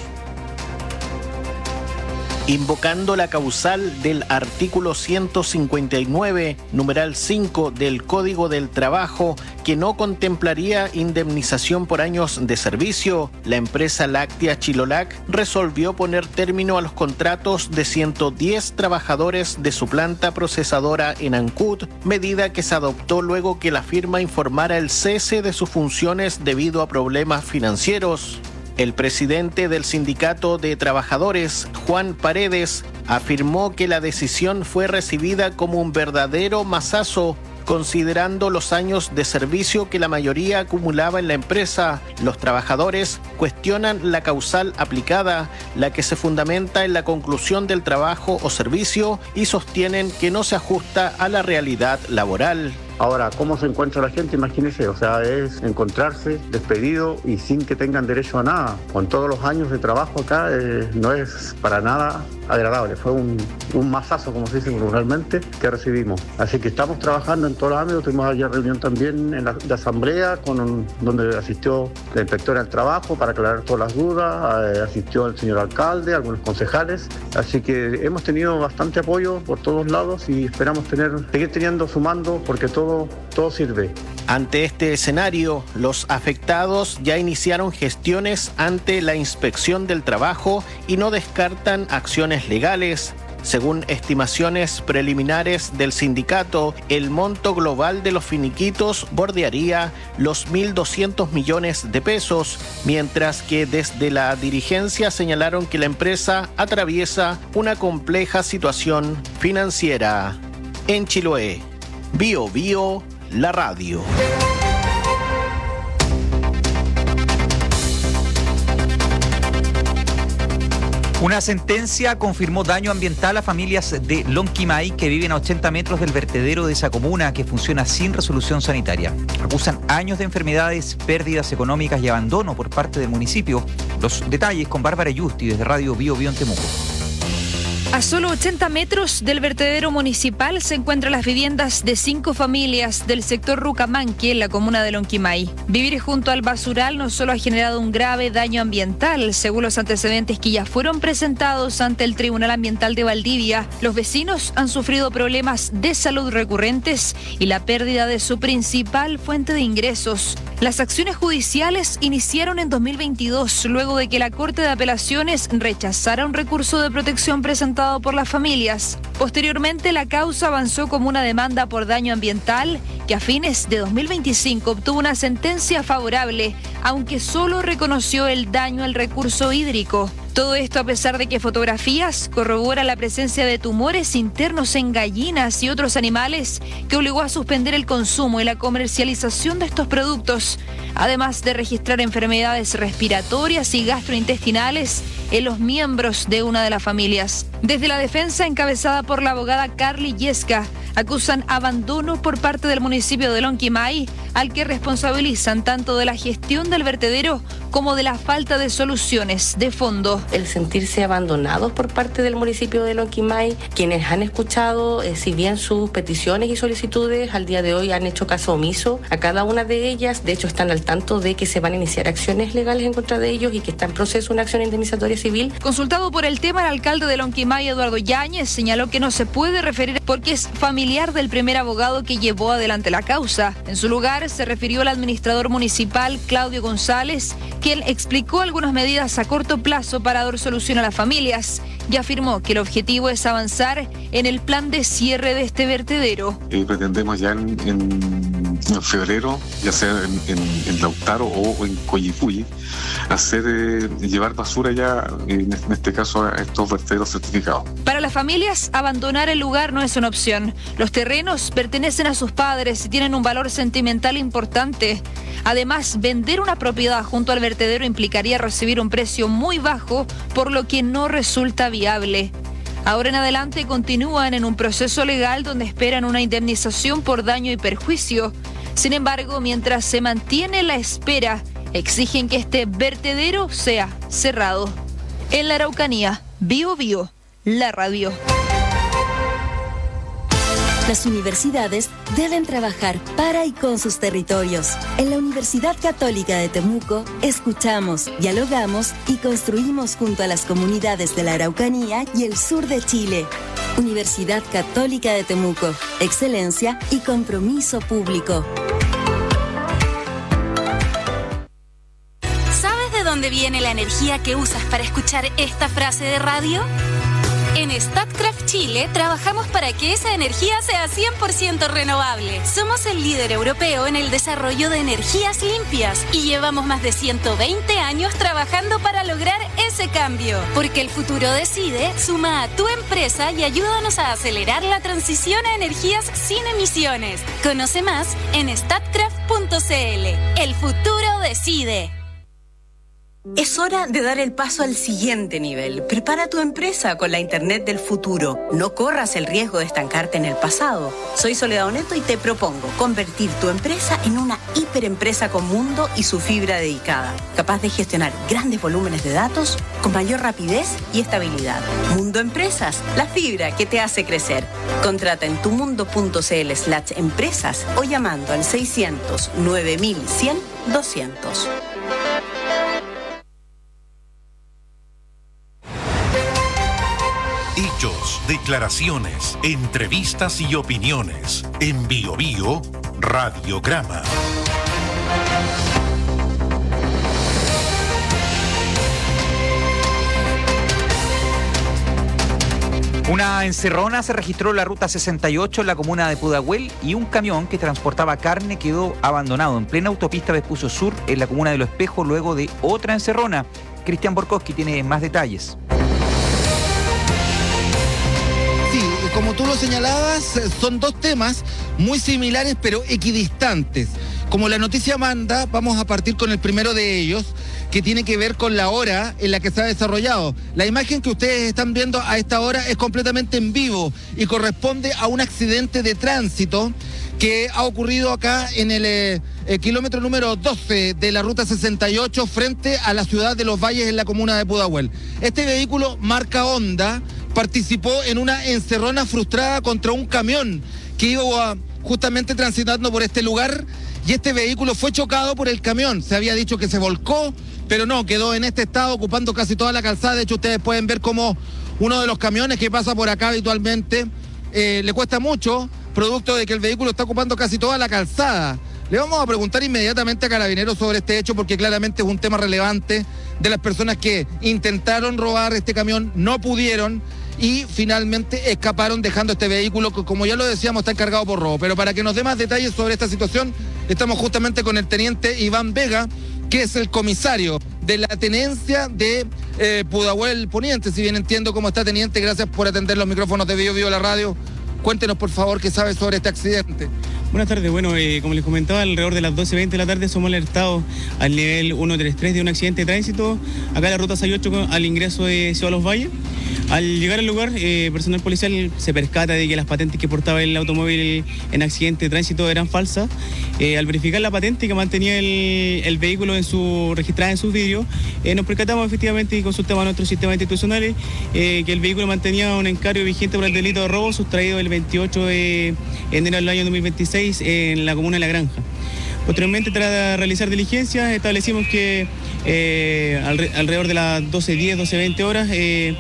Invocando la causal del artículo ciento cincuenta y nueve, numeral cinco del Código del Trabajo, que no contemplaría indemnización por años de servicio, la empresa láctea Chilolac resolvió poner término a los contratos de ciento diez trabajadores de su planta procesadora en Ancud, medida que se adoptó luego que la firma informara el cese de sus funciones debido a problemas financieros. El presidente del Sindicato de Trabajadores, Juan Paredes, afirmó que la decisión fue recibida como un verdadero mazazo, considerando los años de servicio que la mayoría acumulaba en la empresa. Los trabajadores cuestionan la causal aplicada, la que se fundamenta en la conclusión del trabajo o servicio, y sostienen que no se ajusta a la realidad laboral. Ahora, ¿cómo se encuentra la gente? Imagínense, o sea, es encontrarse despedido y sin que tengan derecho a nada. Con todos los años de trabajo acá, eh, no es para nada agradable. Fue un, un mazazo, como se dice vulgarmente, que recibimos. Así que estamos trabajando en todos los ámbitos. Tuvimos ayer reunión también en la de asamblea, con un, donde asistió la inspectora del trabajo para aclarar todas las dudas, eh, asistió el señor alcalde, algunos concejales. Así que hemos tenido bastante apoyo por todos lados y esperamos tener, seguir teniendo, sumando, porque todo Todo sirve. Ante este escenario, los afectados ya iniciaron gestiones ante la Inspección del Trabajo y no descartan acciones legales. Según estimaciones preliminares del sindicato, el monto global de los finiquitos bordearía los mil doscientos millones de pesos, mientras que desde la dirigencia señalaron que la empresa atraviesa una compleja situación financiera. En Chiloé, Bio Bio, la radio. Una sentencia confirmó daño ambiental a familias de Lonquimay que viven a ochenta metros del vertedero de esa comuna, que funciona sin resolución sanitaria. Acusan años de enfermedades, pérdidas económicas y abandono por parte del municipio. Los detalles con Bárbara Yusti desde Radio Bio Bio en Temuco. A solo ochenta metros del vertedero municipal se encuentran las viviendas de cinco familias del sector Rucamanqui, en la comuna de Lonquimay. Vivir junto al basural no solo ha generado un grave daño ambiental, según los antecedentes que ya fueron presentados ante el Tribunal Ambiental de Valdivia, los vecinos han sufrido problemas de salud recurrentes y la pérdida de su principal fuente de ingresos. Las acciones judiciales iniciaron en dos mil veintidós, luego de que la Corte de Apelaciones rechazara un recurso de protección presentado por las familias. Posteriormente, la causa avanzó como una demanda por daño ambiental, que a fines de dos mil veinticinco obtuvo una sentencia favorable, aunque solo reconoció el daño al recurso hídrico. Todo esto a pesar de que fotografías corroboran la presencia de tumores internos en gallinas y otros animales, que obligó a suspender el consumo y la comercialización de estos productos, además de registrar enfermedades respiratorias y gastrointestinales en los miembros de una de las familias. Desde la defensa, encabezada por la abogada Carly Yesca, acusan abandono por parte del municipio de Lonquimay, al que responsabilizan tanto de la gestión del vertedero como de la falta de soluciones de fondo. El sentirse abandonados por parte del municipio de Lonquimay, quienes han escuchado, eh, si bien sus peticiones y solicitudes, al día de hoy han hecho caso omiso a cada una de ellas. De hecho, están al tanto de que se van a iniciar acciones legales en contra de ellos y que está en proceso una acción indemnizatoria civil. Consultado por el tema, el alcalde de Lonquimay, Eduardo Yáñez, señaló que no se puede referir porque es familiar del primer abogado que llevó adelante la causa. En su lugar, se refirió al administrador municipal, Claudio González, quien explicó algunas medidas a corto plazo para dar solución a las familias y afirmó que el objetivo es avanzar en el plan de cierre de este vertedero. Eh, pretendemos ya en, en, en febrero, ya sea en, en, en Lautaro o en Coyipulli, hacer eh, llevar basura ya, en, en este caso, a estos vertederos certificados. Para las familias, abandonar el lugar no es una opción. Los terrenos pertenecen a sus padres y tienen un valor sentimental importante. Además, vender una propiedad junto al vertedero implicaría recibir un precio muy bajo, por lo que no resulta viable. Ahora en adelante continúan en un proceso legal donde esperan una indemnización por daño y perjuicio. Sin embargo, mientras se mantiene la espera, exigen que este vertedero sea cerrado. En la Araucanía, Bio Bio, la radio. Las universidades deben trabajar para y con sus territorios. En la Universidad Católica de Temuco, escuchamos, dialogamos y construimos junto a las comunidades de la Araucanía y el sur de Chile. Universidad Católica de Temuco, excelencia y compromiso público. ¿Sabes de dónde viene la energía que usas para escuchar esta frase de radio? En Statkraft Chile trabajamos para que esa energía sea cien por ciento renovable. Somos el líder europeo en el desarrollo de energías limpias y llevamos más de ciento veinte años trabajando para lograr ese cambio. Porque el futuro decide, suma a tu empresa y ayúdanos a acelerar la transición a energías sin emisiones. Conoce más en statkraft punto c l. El futuro decide. Es hora de dar el paso al siguiente nivel. Prepara tu empresa con la Internet del futuro. No corras el riesgo de estancarte en el pasado. Soy Soledad Oneto y te propongo convertir tu empresa en una hiperempresa con mundo y su fibra dedicada, capaz de gestionar grandes volúmenes de datos con mayor rapidez y estabilidad. Mundo Empresas, la fibra que te hace crecer. Contrata en tumundo.cl slash empresas o llamando al seiscientos nueve mil cien doscientos. Hechos, declaraciones, entrevistas y opiniones. En Bio Bio, Radiograma. Una encerrona se registró en la ruta sesenta y ocho en la comuna de Pudahuel y un camión que transportaba carne quedó abandonado en plena autopista Vespucio Sur en la comuna de Los Espejos luego de otra encerrona. Cristian Borkowski tiene más detalles. Sí, como tú lo señalabas, son dos temas muy similares pero equidistantes. Como la noticia manda, vamos a partir con el primero de ellos, que tiene que ver con la hora en la que se ha desarrollado. La imagen que ustedes están viendo a esta hora es completamente en vivo y corresponde a un accidente de tránsito que ha ocurrido acá en el eh, eh, kilómetro número doce de la ruta sesenta y ocho frente a la ciudad de Los Valles en la comuna de Pudahuel. Este vehículo marca Honda participó en una encerrona frustrada contra un camión que iba justamente transitando por este lugar y este vehículo fue chocado por el camión. Se había dicho que se volcó, pero no, quedó en este estado ocupando casi toda la calzada. De hecho, ustedes pueden ver cómo uno de los camiones que pasa por acá habitualmente eh, le cuesta mucho, producto de que el vehículo está ocupando casi toda la calzada. Le vamos a preguntar inmediatamente a Carabineros sobre este hecho porque claramente es un tema relevante de las personas que intentaron robar este camión, no pudieron y finalmente escaparon dejando este vehículo que, como ya lo decíamos, está encargado por robo. Pero para que nos dé más detalles sobre esta situación, estamos justamente con el teniente Iván Vega, que es el comisario de la tenencia de eh, Pudahuel Poniente. Si bien entiendo cómo está, teniente, gracias por atender los micrófonos de Bio Bio la radio. Cuéntenos, por favor, qué sabe sobre este accidente. Buenas tardes. Bueno, eh, como les comentaba, alrededor de las doce veinte de la tarde somos alertados al nivel ciento treinta y tres de un accidente de tránsito acá en la ruta sesenta y ocho al ingreso de Ciudad Los Valles. Al llegar al lugar, eh, personal policial se percata de que las patentes que portaba el automóvil en accidente de tránsito eran falsas. Eh, al verificar la patente que mantenía el, el vehículo en su, registrada en sus vidrios, eh, nos percatamos efectivamente y consultamos a nuestros sistemas institucionales eh, que el vehículo mantenía un encargo vigente por el delito de robo sustraído el veintiocho de enero del año dos mil veintiséis en la comuna de La Granja. Posteriormente, tras realizar diligencias, establecimos que eh, alrededor de las doce diez, doce veinte horas, eh,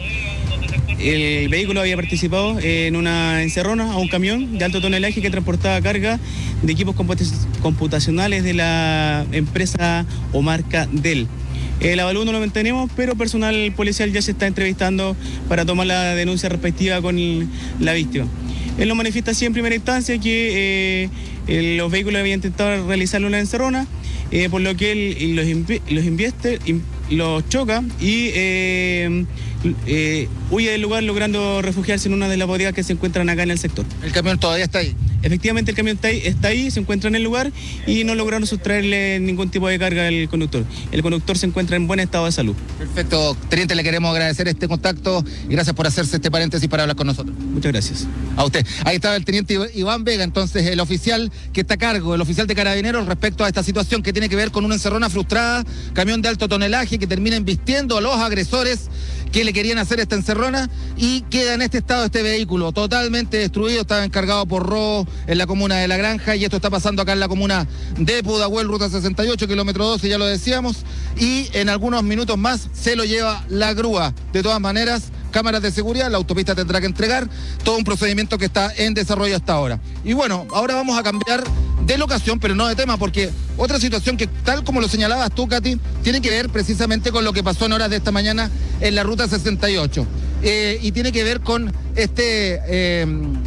el vehículo había participado en una encerrona a un camión de alto tonelaje que transportaba carga de equipos computacionales de la empresa o marca Dell. El avalúo no lo mantenemos, pero personal policial ya se está entrevistando para tomar la denuncia respectiva con la víctima. Él nos manifiesta así en primera instancia que eh, los vehículos habían intentado realizarle una encerrona, eh, por lo que él los, invi los invierte, in los choca y eh, eh, huye del lugar, logrando refugiarse en una de las bodegas que se encuentran acá en el sector. ¿El camión todavía está ahí? Efectivamente, el camión está ahí, está ahí, se encuentra en el lugar y no lograron sustraerle ningún tipo de carga al conductor. El conductor se encuentra en buen estado de salud. Perfecto. Teniente, le queremos agradecer este contacto y gracias por hacerse este paréntesis para hablar con nosotros. Muchas gracias. A usted. Ahí estaba el teniente Iván Vega, entonces el oficial que está a cargo, el oficial de Carabineros respecto a esta situación que tiene que ver con una encerrona frustrada, camión de alto tonelaje que termina embistiendo a los agresores que le querían hacer esta encerrona y queda en este estado este vehículo totalmente destruido. Estaba encargado por robo en la comuna de La Granja y esto está pasando acá en la comuna de Pudahuel, ruta sesenta y ocho, kilómetro doce, ya lo decíamos, y en algunos minutos más se lo lleva la grúa. De todas maneras, cámaras de seguridad, la autopista tendrá que entregar todo un procedimiento que está en desarrollo hasta ahora. Y bueno, ahora vamos a cambiar de locación, pero no de tema, porque otra situación que, tal como lo señalabas tú, Katy, tiene que ver precisamente con lo que pasó en horas de esta mañana en la ruta sesenta y ocho. Eh, y tiene que ver con este, eh,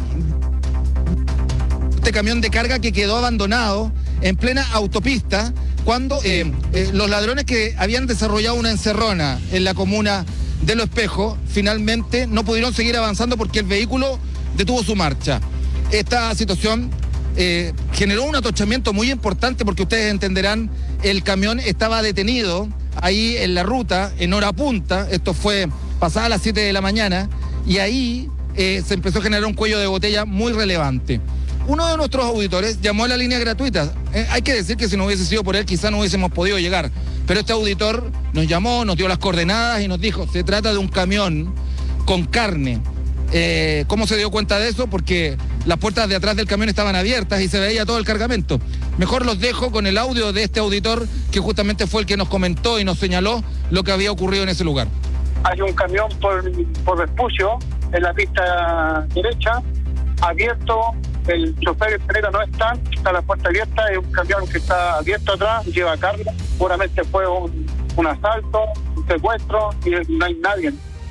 este camión de carga que quedó abandonado en plena autopista cuando eh, eh, los ladrones que habían desarrollado una encerrona en la comuna de Los Espejos finalmente no pudieron seguir avanzando porque el vehículo detuvo su marcha. Esta situación eh, generó un atochamiento muy importante porque ustedes entenderán, el camión estaba detenido ahí en la ruta en hora punta, esto fue pasada las siete de la mañana, y ahí eh, se empezó a generar un cuello de botella muy relevante. Uno de nuestros auditores llamó a la línea gratuita. Eh, hay que decir que si no hubiese sido por él quizás no hubiésemos podido llegar, pero este auditor nos llamó, nos dio las coordenadas y nos dijo, se trata de un camión con carne. Eh, ¿Cómo se dio cuenta de eso? Porque las puertas de atrás del camión estaban abiertas y se veía todo el cargamento. Mejor los dejo con el audio de este auditor que justamente fue el que nos comentó y nos señaló lo que había ocurrido en ese lugar. Hay un camión por, por Vespucio en la pista derecha, abierto, el chofer espera no está, está la puerta abierta, es un camión que está abierto atrás, lleva carga, seguramente fue un, un asalto, un secuestro y no hay nadie.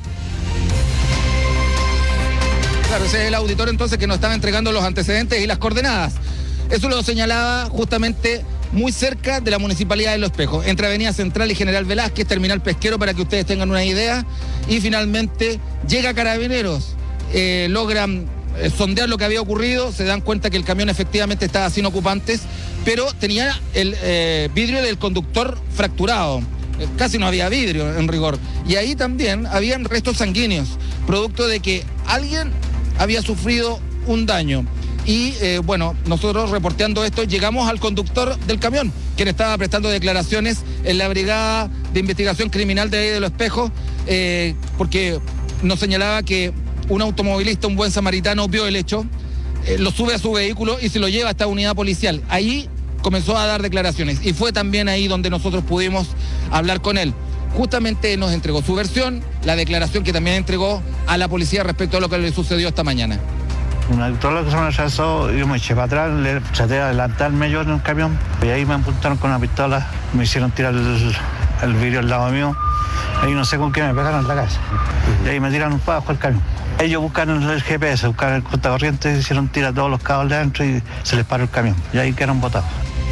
Claro, ese es el auditor entonces que nos estaba entregando los antecedentes y las coordenadas. Eso lo señalaba justamente muy cerca de la Municipalidad de Los Espejos, entre Avenida Central y General Velázquez, terminal pesquero, para que ustedes tengan una idea. Y finalmente llega Carabineros, eh, logran eh, sondear lo que había ocurrido, se dan cuenta que el camión efectivamente estaba sin ocupantes, pero tenía el eh, vidrio del conductor fracturado. Eh, casi no había vidrio en rigor. Y ahí también habían restos sanguíneos, producto de que alguien había sufrido un daño. Y eh, bueno, nosotros reporteando esto llegamos al conductor del camión, quien estaba prestando declaraciones en la Brigada de Investigación Criminal de ahí de Los Espejos, eh, porque nos señalaba que un automovilista, un buen samaritano, vio el hecho, eh, lo sube a su vehículo y se lo lleva a esta unidad policial. Ahí comenzó a dar declaraciones y fue también ahí donde nosotros pudimos hablar con él. Justamente nos entregó su versión, la declaración que también entregó a la policía respecto a lo que le sucedió esta mañana. Todo lo que se me atravesó, yo me eché para atrás, le traté de adelantarme yo en el camión, y ahí me apuntaron con una pistola, me hicieron tirar el, el vidrio al lado mío, y no sé con qué me pegaron en la cabeza. Y ahí me tiraron para abajo el camión. Ellos buscaron el G P S, buscaron el cortacorriente, hicieron tirar todos los cables de adentro y se les paró el camión. Y ahí quedaron botados.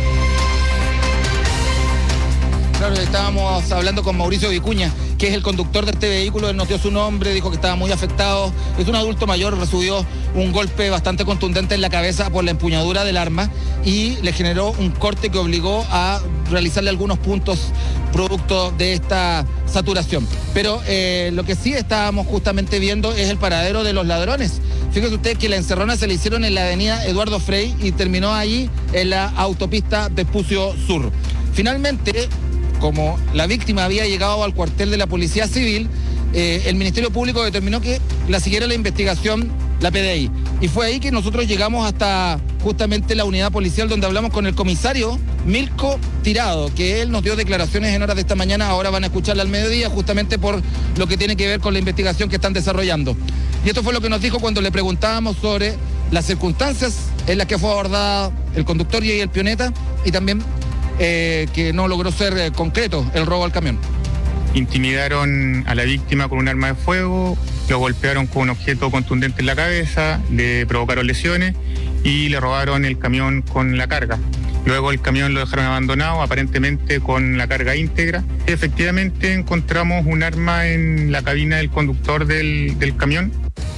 Claro, estábamos hablando con Mauricio Vicuña, que es el conductor de este vehículo. Él nos dio su nombre, dijo que estaba muy afectado. Es un adulto mayor, recibió un golpe bastante contundente en la cabeza por la empuñadura del arma y le generó un corte que obligó a realizarle algunos puntos producto de esta saturación. Pero eh, lo que sí estábamos justamente viendo es el paradero de los ladrones. Fíjese usted que la encerrona se le hicieron en la avenida Eduardo Frei y terminó ahí en la autopista Vespucio Sur. Finalmente, como la víctima había llegado al cuartel de la Policía Civil, eh, el Ministerio Público determinó que la siguiera la investigación la P D I. Y fue ahí que nosotros llegamos hasta justamente la unidad policial donde hablamos con el comisario Milko Tirado, que él nos dio declaraciones en horas de esta mañana, ahora van a escucharla al mediodía, justamente por lo que tiene que ver con la investigación que están desarrollando. Y esto fue lo que nos dijo cuando le preguntábamos sobre las circunstancias en las que fue abordada el conductor y el pioneta, y también Eh, que no logró ser eh, concreto el robo al camión. Intimidaron a la víctima con un arma de fuego, lo golpearon con un objeto contundente en la cabeza, le provocaron lesiones y le robaron el camión con la carga. Luego el camión lo dejaron abandonado, aparentemente con la carga íntegra. Efectivamente encontramos un arma en la cabina del conductor del, del camión.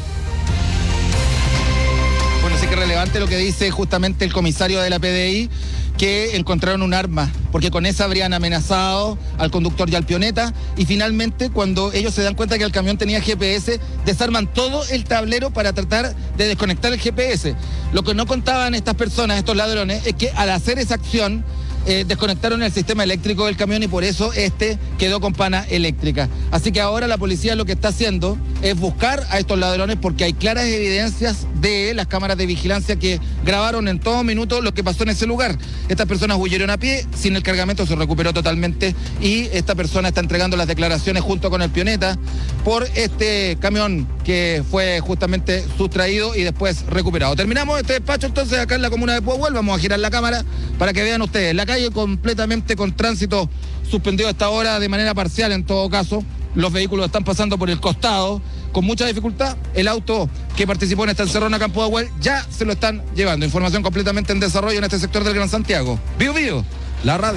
Bueno, sí que es relevante lo que dice justamente el comisario de la P D I, que encontraron un arma, porque con esa habrían amenazado al conductor y al pioneta, y finalmente cuando ellos se dan cuenta que el camión tenía G P S, desarman todo el tablero para tratar de desconectar el G P S. Lo que no contaban estas personas, estos ladrones, es que al hacer esa acción, Eh, desconectaron el sistema eléctrico del camión y por eso este quedó con pana eléctrica. Así que ahora la policía lo que está haciendo es buscar a estos ladrones porque hay claras evidencias de las cámaras de vigilancia que grabaron en todo minuto lo que pasó en ese lugar. Estas personas huyeron a pie, sin el cargamento se recuperó totalmente y esta persona está entregando las declaraciones junto con el pioneta por este camión que fue justamente sustraído y después recuperado. Terminamos este despacho entonces acá en la comuna de Puehuel. Vamos a girar la cámara para que vean ustedes la calle completamente con tránsito suspendido a esta hora de manera parcial en todo caso. Los vehículos están pasando por el costado con mucha dificultad. El auto que participó en esta encerrona acá en Puehuel ya se lo están llevando. Información completamente en desarrollo en este sector del Gran Santiago. Bio Bio, la radio.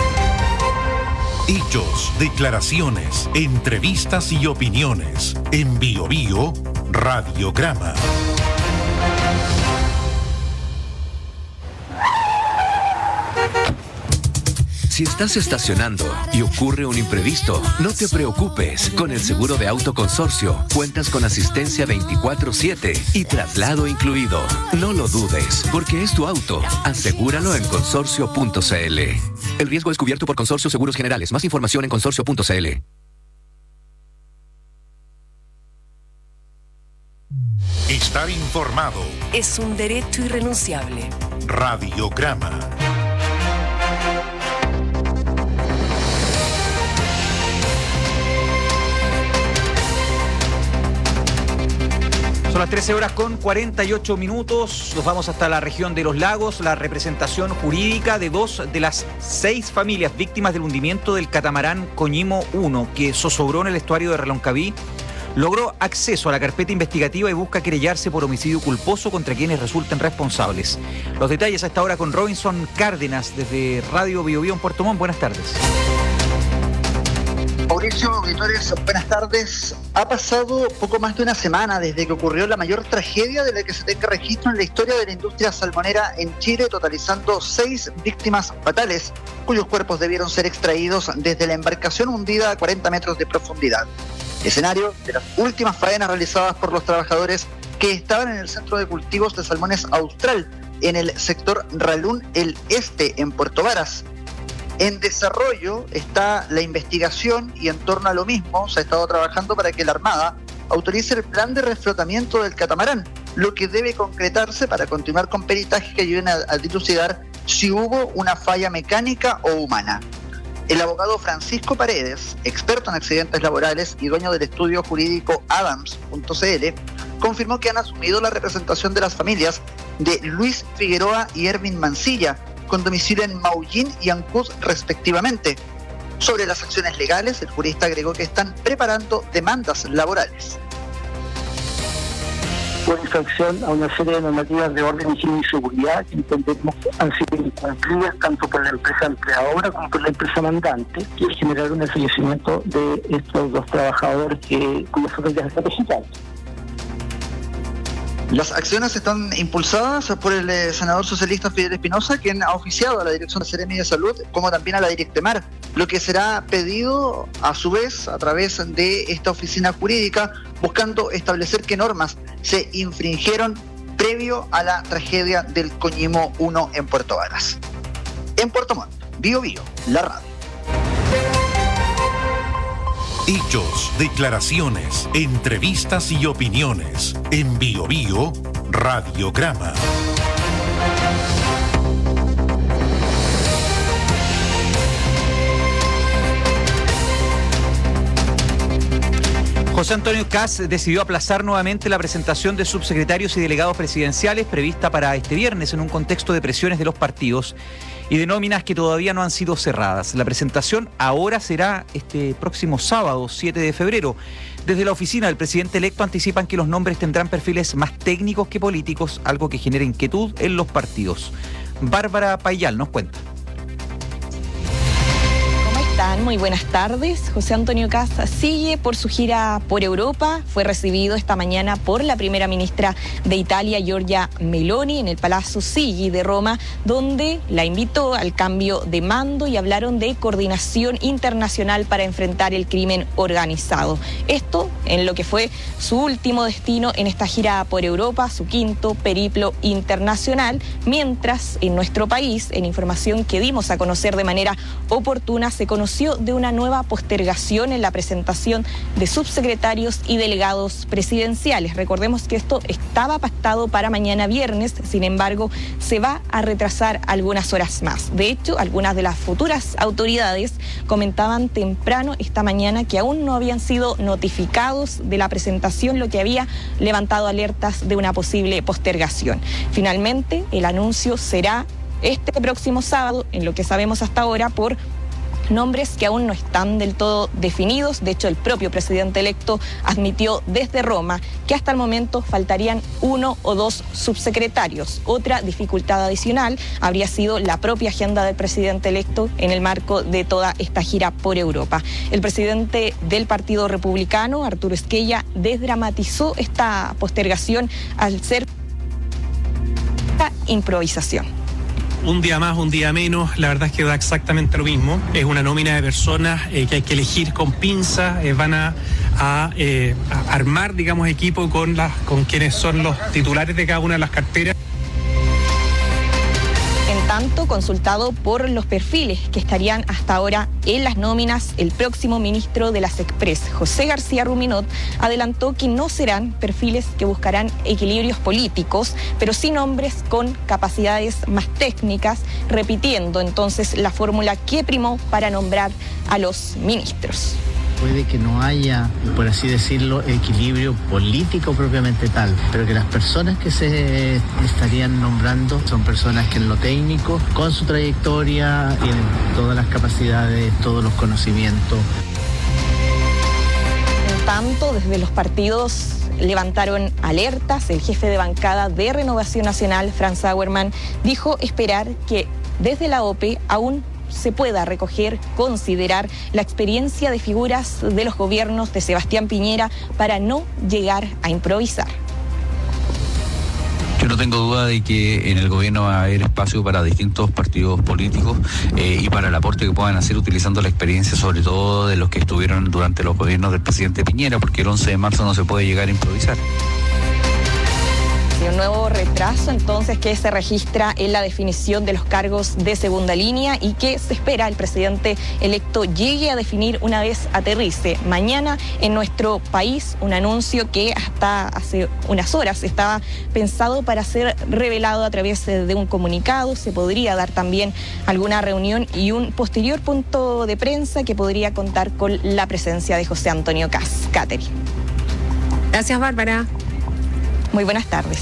Hechos, declaraciones, entrevistas y opiniones. En Bio Bio, Radiograma. Si estás estacionando y ocurre un imprevisto, no te preocupes. Con el seguro de auto consorcio, cuentas con asistencia veinticuatro siete y traslado incluido. No lo dudes, porque es tu auto. Asegúralo en consorcio punto c l. El riesgo es cubierto por Consorcio Seguros Generales. Más información en consorcio punto c l. Estar informado es un derecho irrenunciable. Radiograma. Son las trece horas con cuarenta y ocho minutos. Nos vamos hasta la región de Los Lagos. La representación jurídica de dos de las seis familias víctimas del hundimiento del catamarán Coñimo uno, que zozobró en el estuario de Reloncaví, logró acceso a la carpeta investigativa y busca querellarse por homicidio culposo contra quienes resulten responsables. Los detalles a esta hora con Robinson Cárdenas desde Radio Bio Bio en Puerto Montt. Buenas tardes. Mauricio, auditores, buenas tardes. Ha pasado poco más de una semana desde que ocurrió la mayor tragedia de la que se tenga registro en la historia de la industria salmonera en Chile, totalizando seis víctimas fatales, cuyos cuerpos debieron ser extraídos desde la embarcación hundida a cuarenta metros de profundidad. Escenario de las últimas faenas realizadas por los trabajadores que estaban en el centro de cultivos de salmones Austral, en el sector Ralún El Este, en Puerto Varas. En desarrollo está la investigación y en torno a lo mismo se ha estado trabajando para que la Armada autorice el plan de reflotamiento del catamarán, lo que debe concretarse para continuar con peritajes que ayuden a, a dilucidar si hubo una falla mecánica o humana. El abogado Francisco Paredes, experto en accidentes laborales y dueño del estudio jurídico Adams punto c l, confirmó que han asumido la representación de las familias de Luis Figueroa y Ervin Mancilla, con domicilio en Maullín y Ancud respectivamente. Sobre las acciones legales, el jurista agregó que están preparando demandas laborales. Por infracción a una serie de normativas de orden, higiene y seguridad que entendemos han sido incumplidas tanto por la empresa empleadora como por la empresa mandante, y generaron el fallecimiento de estos dos trabajadores que, cuyas fotos ya están registradas. Las acciones están impulsadas por el eh, senador socialista Fidel Espinosa, quien ha oficiado a la Dirección de Seremi de Salud, como también a la Directemar, lo que será pedido a su vez a través de esta oficina jurídica, buscando establecer qué normas se infringieron previo a la tragedia del Coñimo uno en Puerto Varas. En Puerto Montt, Bío Bío, la radio. Hechos, declaraciones, entrevistas y opiniones. En Bío Bío, Radiograma. José Antonio Kast decidió aplazar nuevamente la presentación de subsecretarios y delegados presidenciales prevista para este viernes en un contexto de presiones de los partidos y de nóminas que todavía no han sido cerradas. La presentación ahora será este próximo sábado, siete de febrero. Desde la oficina del presidente electo anticipan que los nombres tendrán perfiles más técnicos que políticos, algo que genera inquietud en los partidos. Bárbara Payal nos cuenta. Muy buenas tardes. José Antonio Kast sigue por su gira por Europa. Fue recibido esta mañana por la primera ministra de Italia, Giorgia Meloni, en el Palazzo Chigi de Roma, donde la invitó al cambio de mando y hablaron de coordinación internacional para enfrentar el crimen organizado. Esto en lo que fue su último destino en esta gira por Europa, su quinto periplo internacional, mientras en nuestro país, en información que dimos a conocer de manera oportuna, se conoció de una nueva postergación en la presentación de subsecretarios y delegados presidenciales. Recordemos que esto estaba pactado para mañana viernes, sin embargo, se va a retrasar algunas horas más. De hecho, algunas de las futuras autoridades comentaban temprano esta mañana que aún no habían sido notificados de la presentación, lo que había levantado alertas de una posible postergación. Finalmente, el anuncio será este próximo sábado, en lo que sabemos hasta ahora, por nombres que aún no están del todo definidos. De hecho, el propio presidente electo admitió desde Roma que hasta el momento faltarían uno o dos subsecretarios. Otra dificultad adicional habría sido la propia agenda del presidente electo en el marco de toda esta gira por Europa. El presidente del Partido Republicano, Arturo Esquella, desdramatizó esta postergación al ser improvisación. Un día más, un día menos, la verdad es que da exactamente lo mismo. Es una nómina de personas eh, que hay que elegir con pinzas, eh, van a, a, eh, a armar, digamos, equipo con, las, con quienes son los titulares de cada una de las carteras. En tanto, consultado por los perfiles que estarían hasta ahora en las nóminas, el próximo ministro de las Express, José García Ruminot, adelantó que no serán perfiles que buscarán equilibrios políticos, pero sí nombres con capacidades más técnicas, repitiendo entonces la fórmula que primó para nombrar a los ministros. Puede que no haya, por así decirlo, equilibrio político propiamente tal, pero que las personas que se estarían nombrando son personas que en lo técnico, con su trayectoria, tienen todas las capacidades, todos los conocimientos. En tanto, desde los partidos levantaron alertas. El jefe de bancada de Renovación Nacional, Franz Sauermann, dijo esperar que desde la O P E aún se pueda recoger, considerar la experiencia de figuras de los gobiernos de Sebastián Piñera para no llegar a improvisar. Yo no tengo duda de que en el gobierno va a haber espacio para distintos partidos políticos eh, y para el aporte que puedan hacer utilizando la experiencia, sobre todo de los que estuvieron durante los gobiernos del presidente Piñera, porque el once de marzo no se puede llegar a improvisar. Un nuevo retraso entonces que se registra en la definición de los cargos de segunda línea y que se espera el presidente electo llegue a definir una vez aterrice mañana en nuestro país, un anuncio que hasta hace unas horas estaba pensado para ser revelado a través de un comunicado. Se podría dar también alguna reunión y un posterior punto de prensa que podría contar con la presencia de José Antonio Kast. Catherine. Gracias, Bárbara. Muy buenas tardes.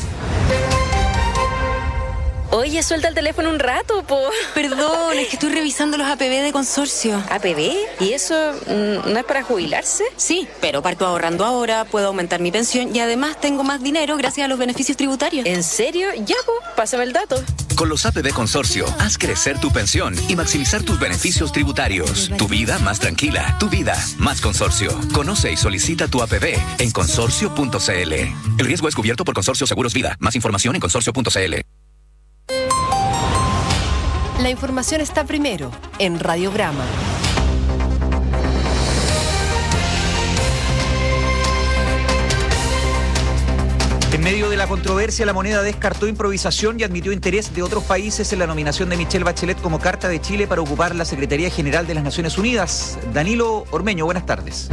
Oye, suelta el teléfono un rato, po. Perdón, es que estoy revisando los A P B de consorcio. ¿A P B? ¿Y eso mm, no es para jubilarse? Sí, pero parto ahorrando ahora, puedo aumentar mi pensión y además tengo más dinero gracias a los beneficios tributarios. ¿En serio? Ya, po, pásame el dato. Con los A P B Consorcio, haz crecer tu pensión y maximizar tus beneficios tributarios. Tu vida más tranquila, tu vida más consorcio. Conoce y solicita tu A P B en consorcio punto c l. El riesgo es cubierto por Consorcio Seguros Vida. Más información en consorcio punto c l. La información está primero en Radiograma. En medio de la controversia, la moneda descartó improvisación y admitió interés de otros países en la nominación de Michelle Bachelet como carta de Chile para ocupar la Secretaría General de las Naciones Unidas. Danilo Ormeño, buenas tardes.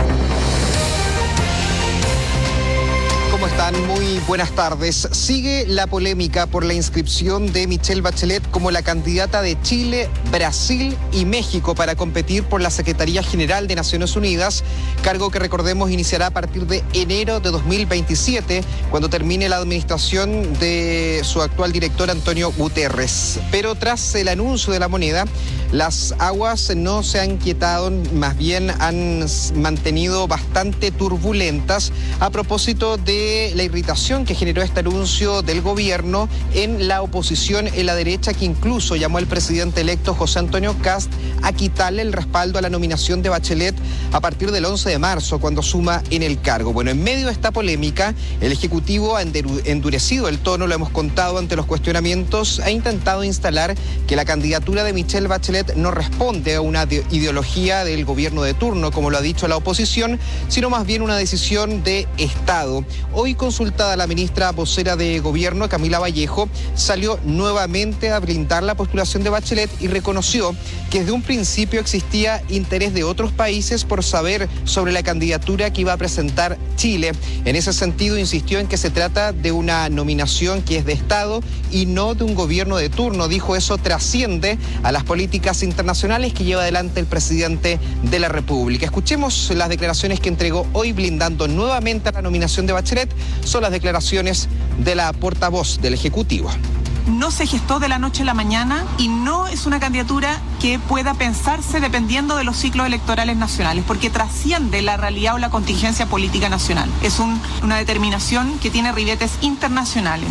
¿Cómo están? Muy buenas tardes. Sigue la polémica por la inscripción de Michelle Bachelet como la candidata de Chile, Brasil y México para competir por la Secretaría General de Naciones Unidas, cargo que recordemos iniciará a partir de enero de dos mil veintisiete, cuando termine la administración de su actual director Antonio Guterres. Pero tras el anuncio de la moneda, las aguas no se han quietado, más bien han mantenido bastante turbulentas a propósito de la irritación que generó este anuncio del gobierno en la oposición, en la derecha, que incluso llamó al presidente electo José Antonio Kast a quitarle el respaldo a la nominación de Bachelet a partir del once de marzo, cuando suma en el cargo. Bueno, en medio de esta polémica, el Ejecutivo ha endurecido el tono, lo hemos contado ante los cuestionamientos, ha intentado instalar que la candidatura de Michelle Bachelet no responde a una ideología del gobierno de turno, como lo ha dicho la oposición, sino más bien una decisión de Estado. Hoy, consultada la ministra vocera de Gobierno, Camila Vallejo, salió nuevamente a blindar la postulación de Bachelet y reconoció que desde un principio existía interés de otros países por saber sobre la candidatura que iba a presentar Chile. En ese sentido, insistió en que se trata de una nominación que es de Estado y no de un gobierno de turno. Dijo, eso trasciende a las políticas internacionales que lleva adelante el presidente de la República. Escuchemos las declaraciones que entregó hoy blindando nuevamente la nominación de Bachelet. Son las declaraciones de la portavoz del Ejecutivo. No se gestó de la noche a la mañana y no es una candidatura que pueda pensarse dependiendo de los ciclos electorales nacionales, porque trasciende la realidad o la contingencia política nacional. Es un, una determinación que tiene ribetes internacionales.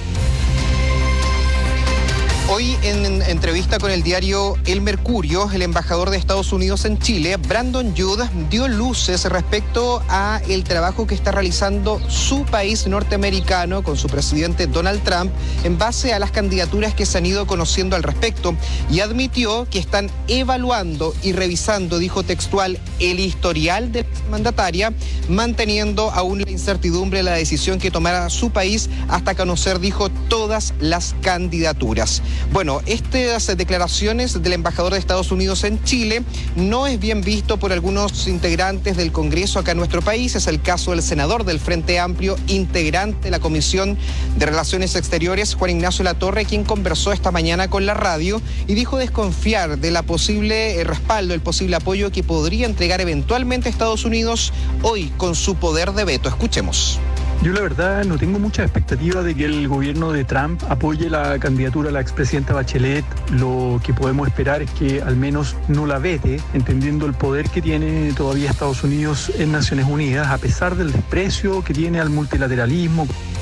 Hoy, en entrevista con el diario El Mercurio, el embajador de Estados Unidos en Chile, Brandon Judd, dio luces respecto a el trabajo que está realizando su país norteamericano con su presidente Donald Trump en base a las candidaturas que se han ido conociendo al respecto, y admitió que están evaluando y revisando, dijo textual, el historial de la mandataria, manteniendo aún la incertidumbre de la decisión que tomará su país hasta conocer, dijo, todas las candidaturas. Bueno, estas declaraciones del embajador de Estados Unidos en Chile no es bien visto por algunos integrantes del Congreso acá en nuestro país. Es el caso del senador del Frente Amplio, integrante de la Comisión de Relaciones Exteriores, Juan Ignacio Latorre, quien conversó esta mañana con la radio y dijo desconfiar de la posible respaldo, el posible apoyo que podría entregar eventualmente Estados Unidos hoy con su poder de veto. Escuchemos. Yo la verdad no tengo mucha expectativa de que el gobierno de Trump apoye la candidatura a la expresidenta Bachelet. Lo que podemos esperar es que al menos no la vete, entendiendo el poder que tiene todavía Estados Unidos en Naciones Unidas, a pesar del desprecio que tiene al multilateralismo.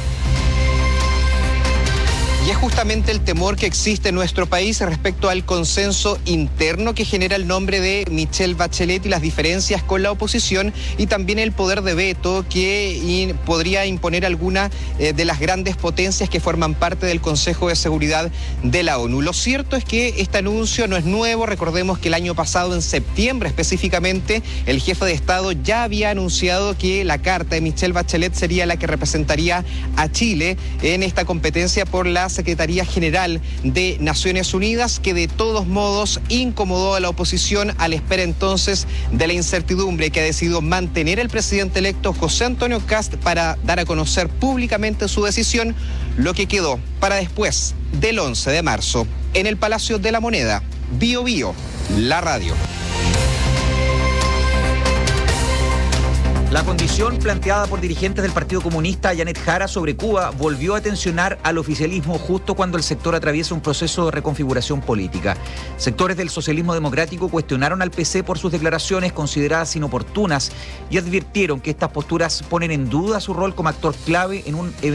Y es justamente el temor que existe en nuestro país respecto al consenso interno que genera el nombre de Michelle Bachelet y las diferencias con la oposición, y también el poder de veto que in, podría imponer alguna eh, de las grandes potencias que forman parte del Consejo de Seguridad de la ONU. Lo cierto es que este anuncio no es nuevo. Recordemos que el año pasado, en septiembre específicamente, el jefe de Estado ya había anunciado que la carta de Michelle Bachelet sería la que representaría a Chile en esta competencia por la Secretaría General de Naciones Unidas, que de todos modos incomodó a la oposición a la espera entonces de la incertidumbre que ha decidido mantener el presidente electo José Antonio Kast para dar a conocer públicamente su decisión, lo que quedó para después del once de marzo en el Palacio de la Moneda. Bio Bio, la radio. La condición planteada por dirigentes del Partido Comunista, Janet Jara, sobre Cuba volvió a tensionar al oficialismo justo cuando el sector atraviesa un proceso de reconfiguración política. Sectores del socialismo democrático cuestionaron al P C por sus declaraciones consideradas inoportunas y advirtieron que estas posturas ponen en duda su rol como actor clave en un evento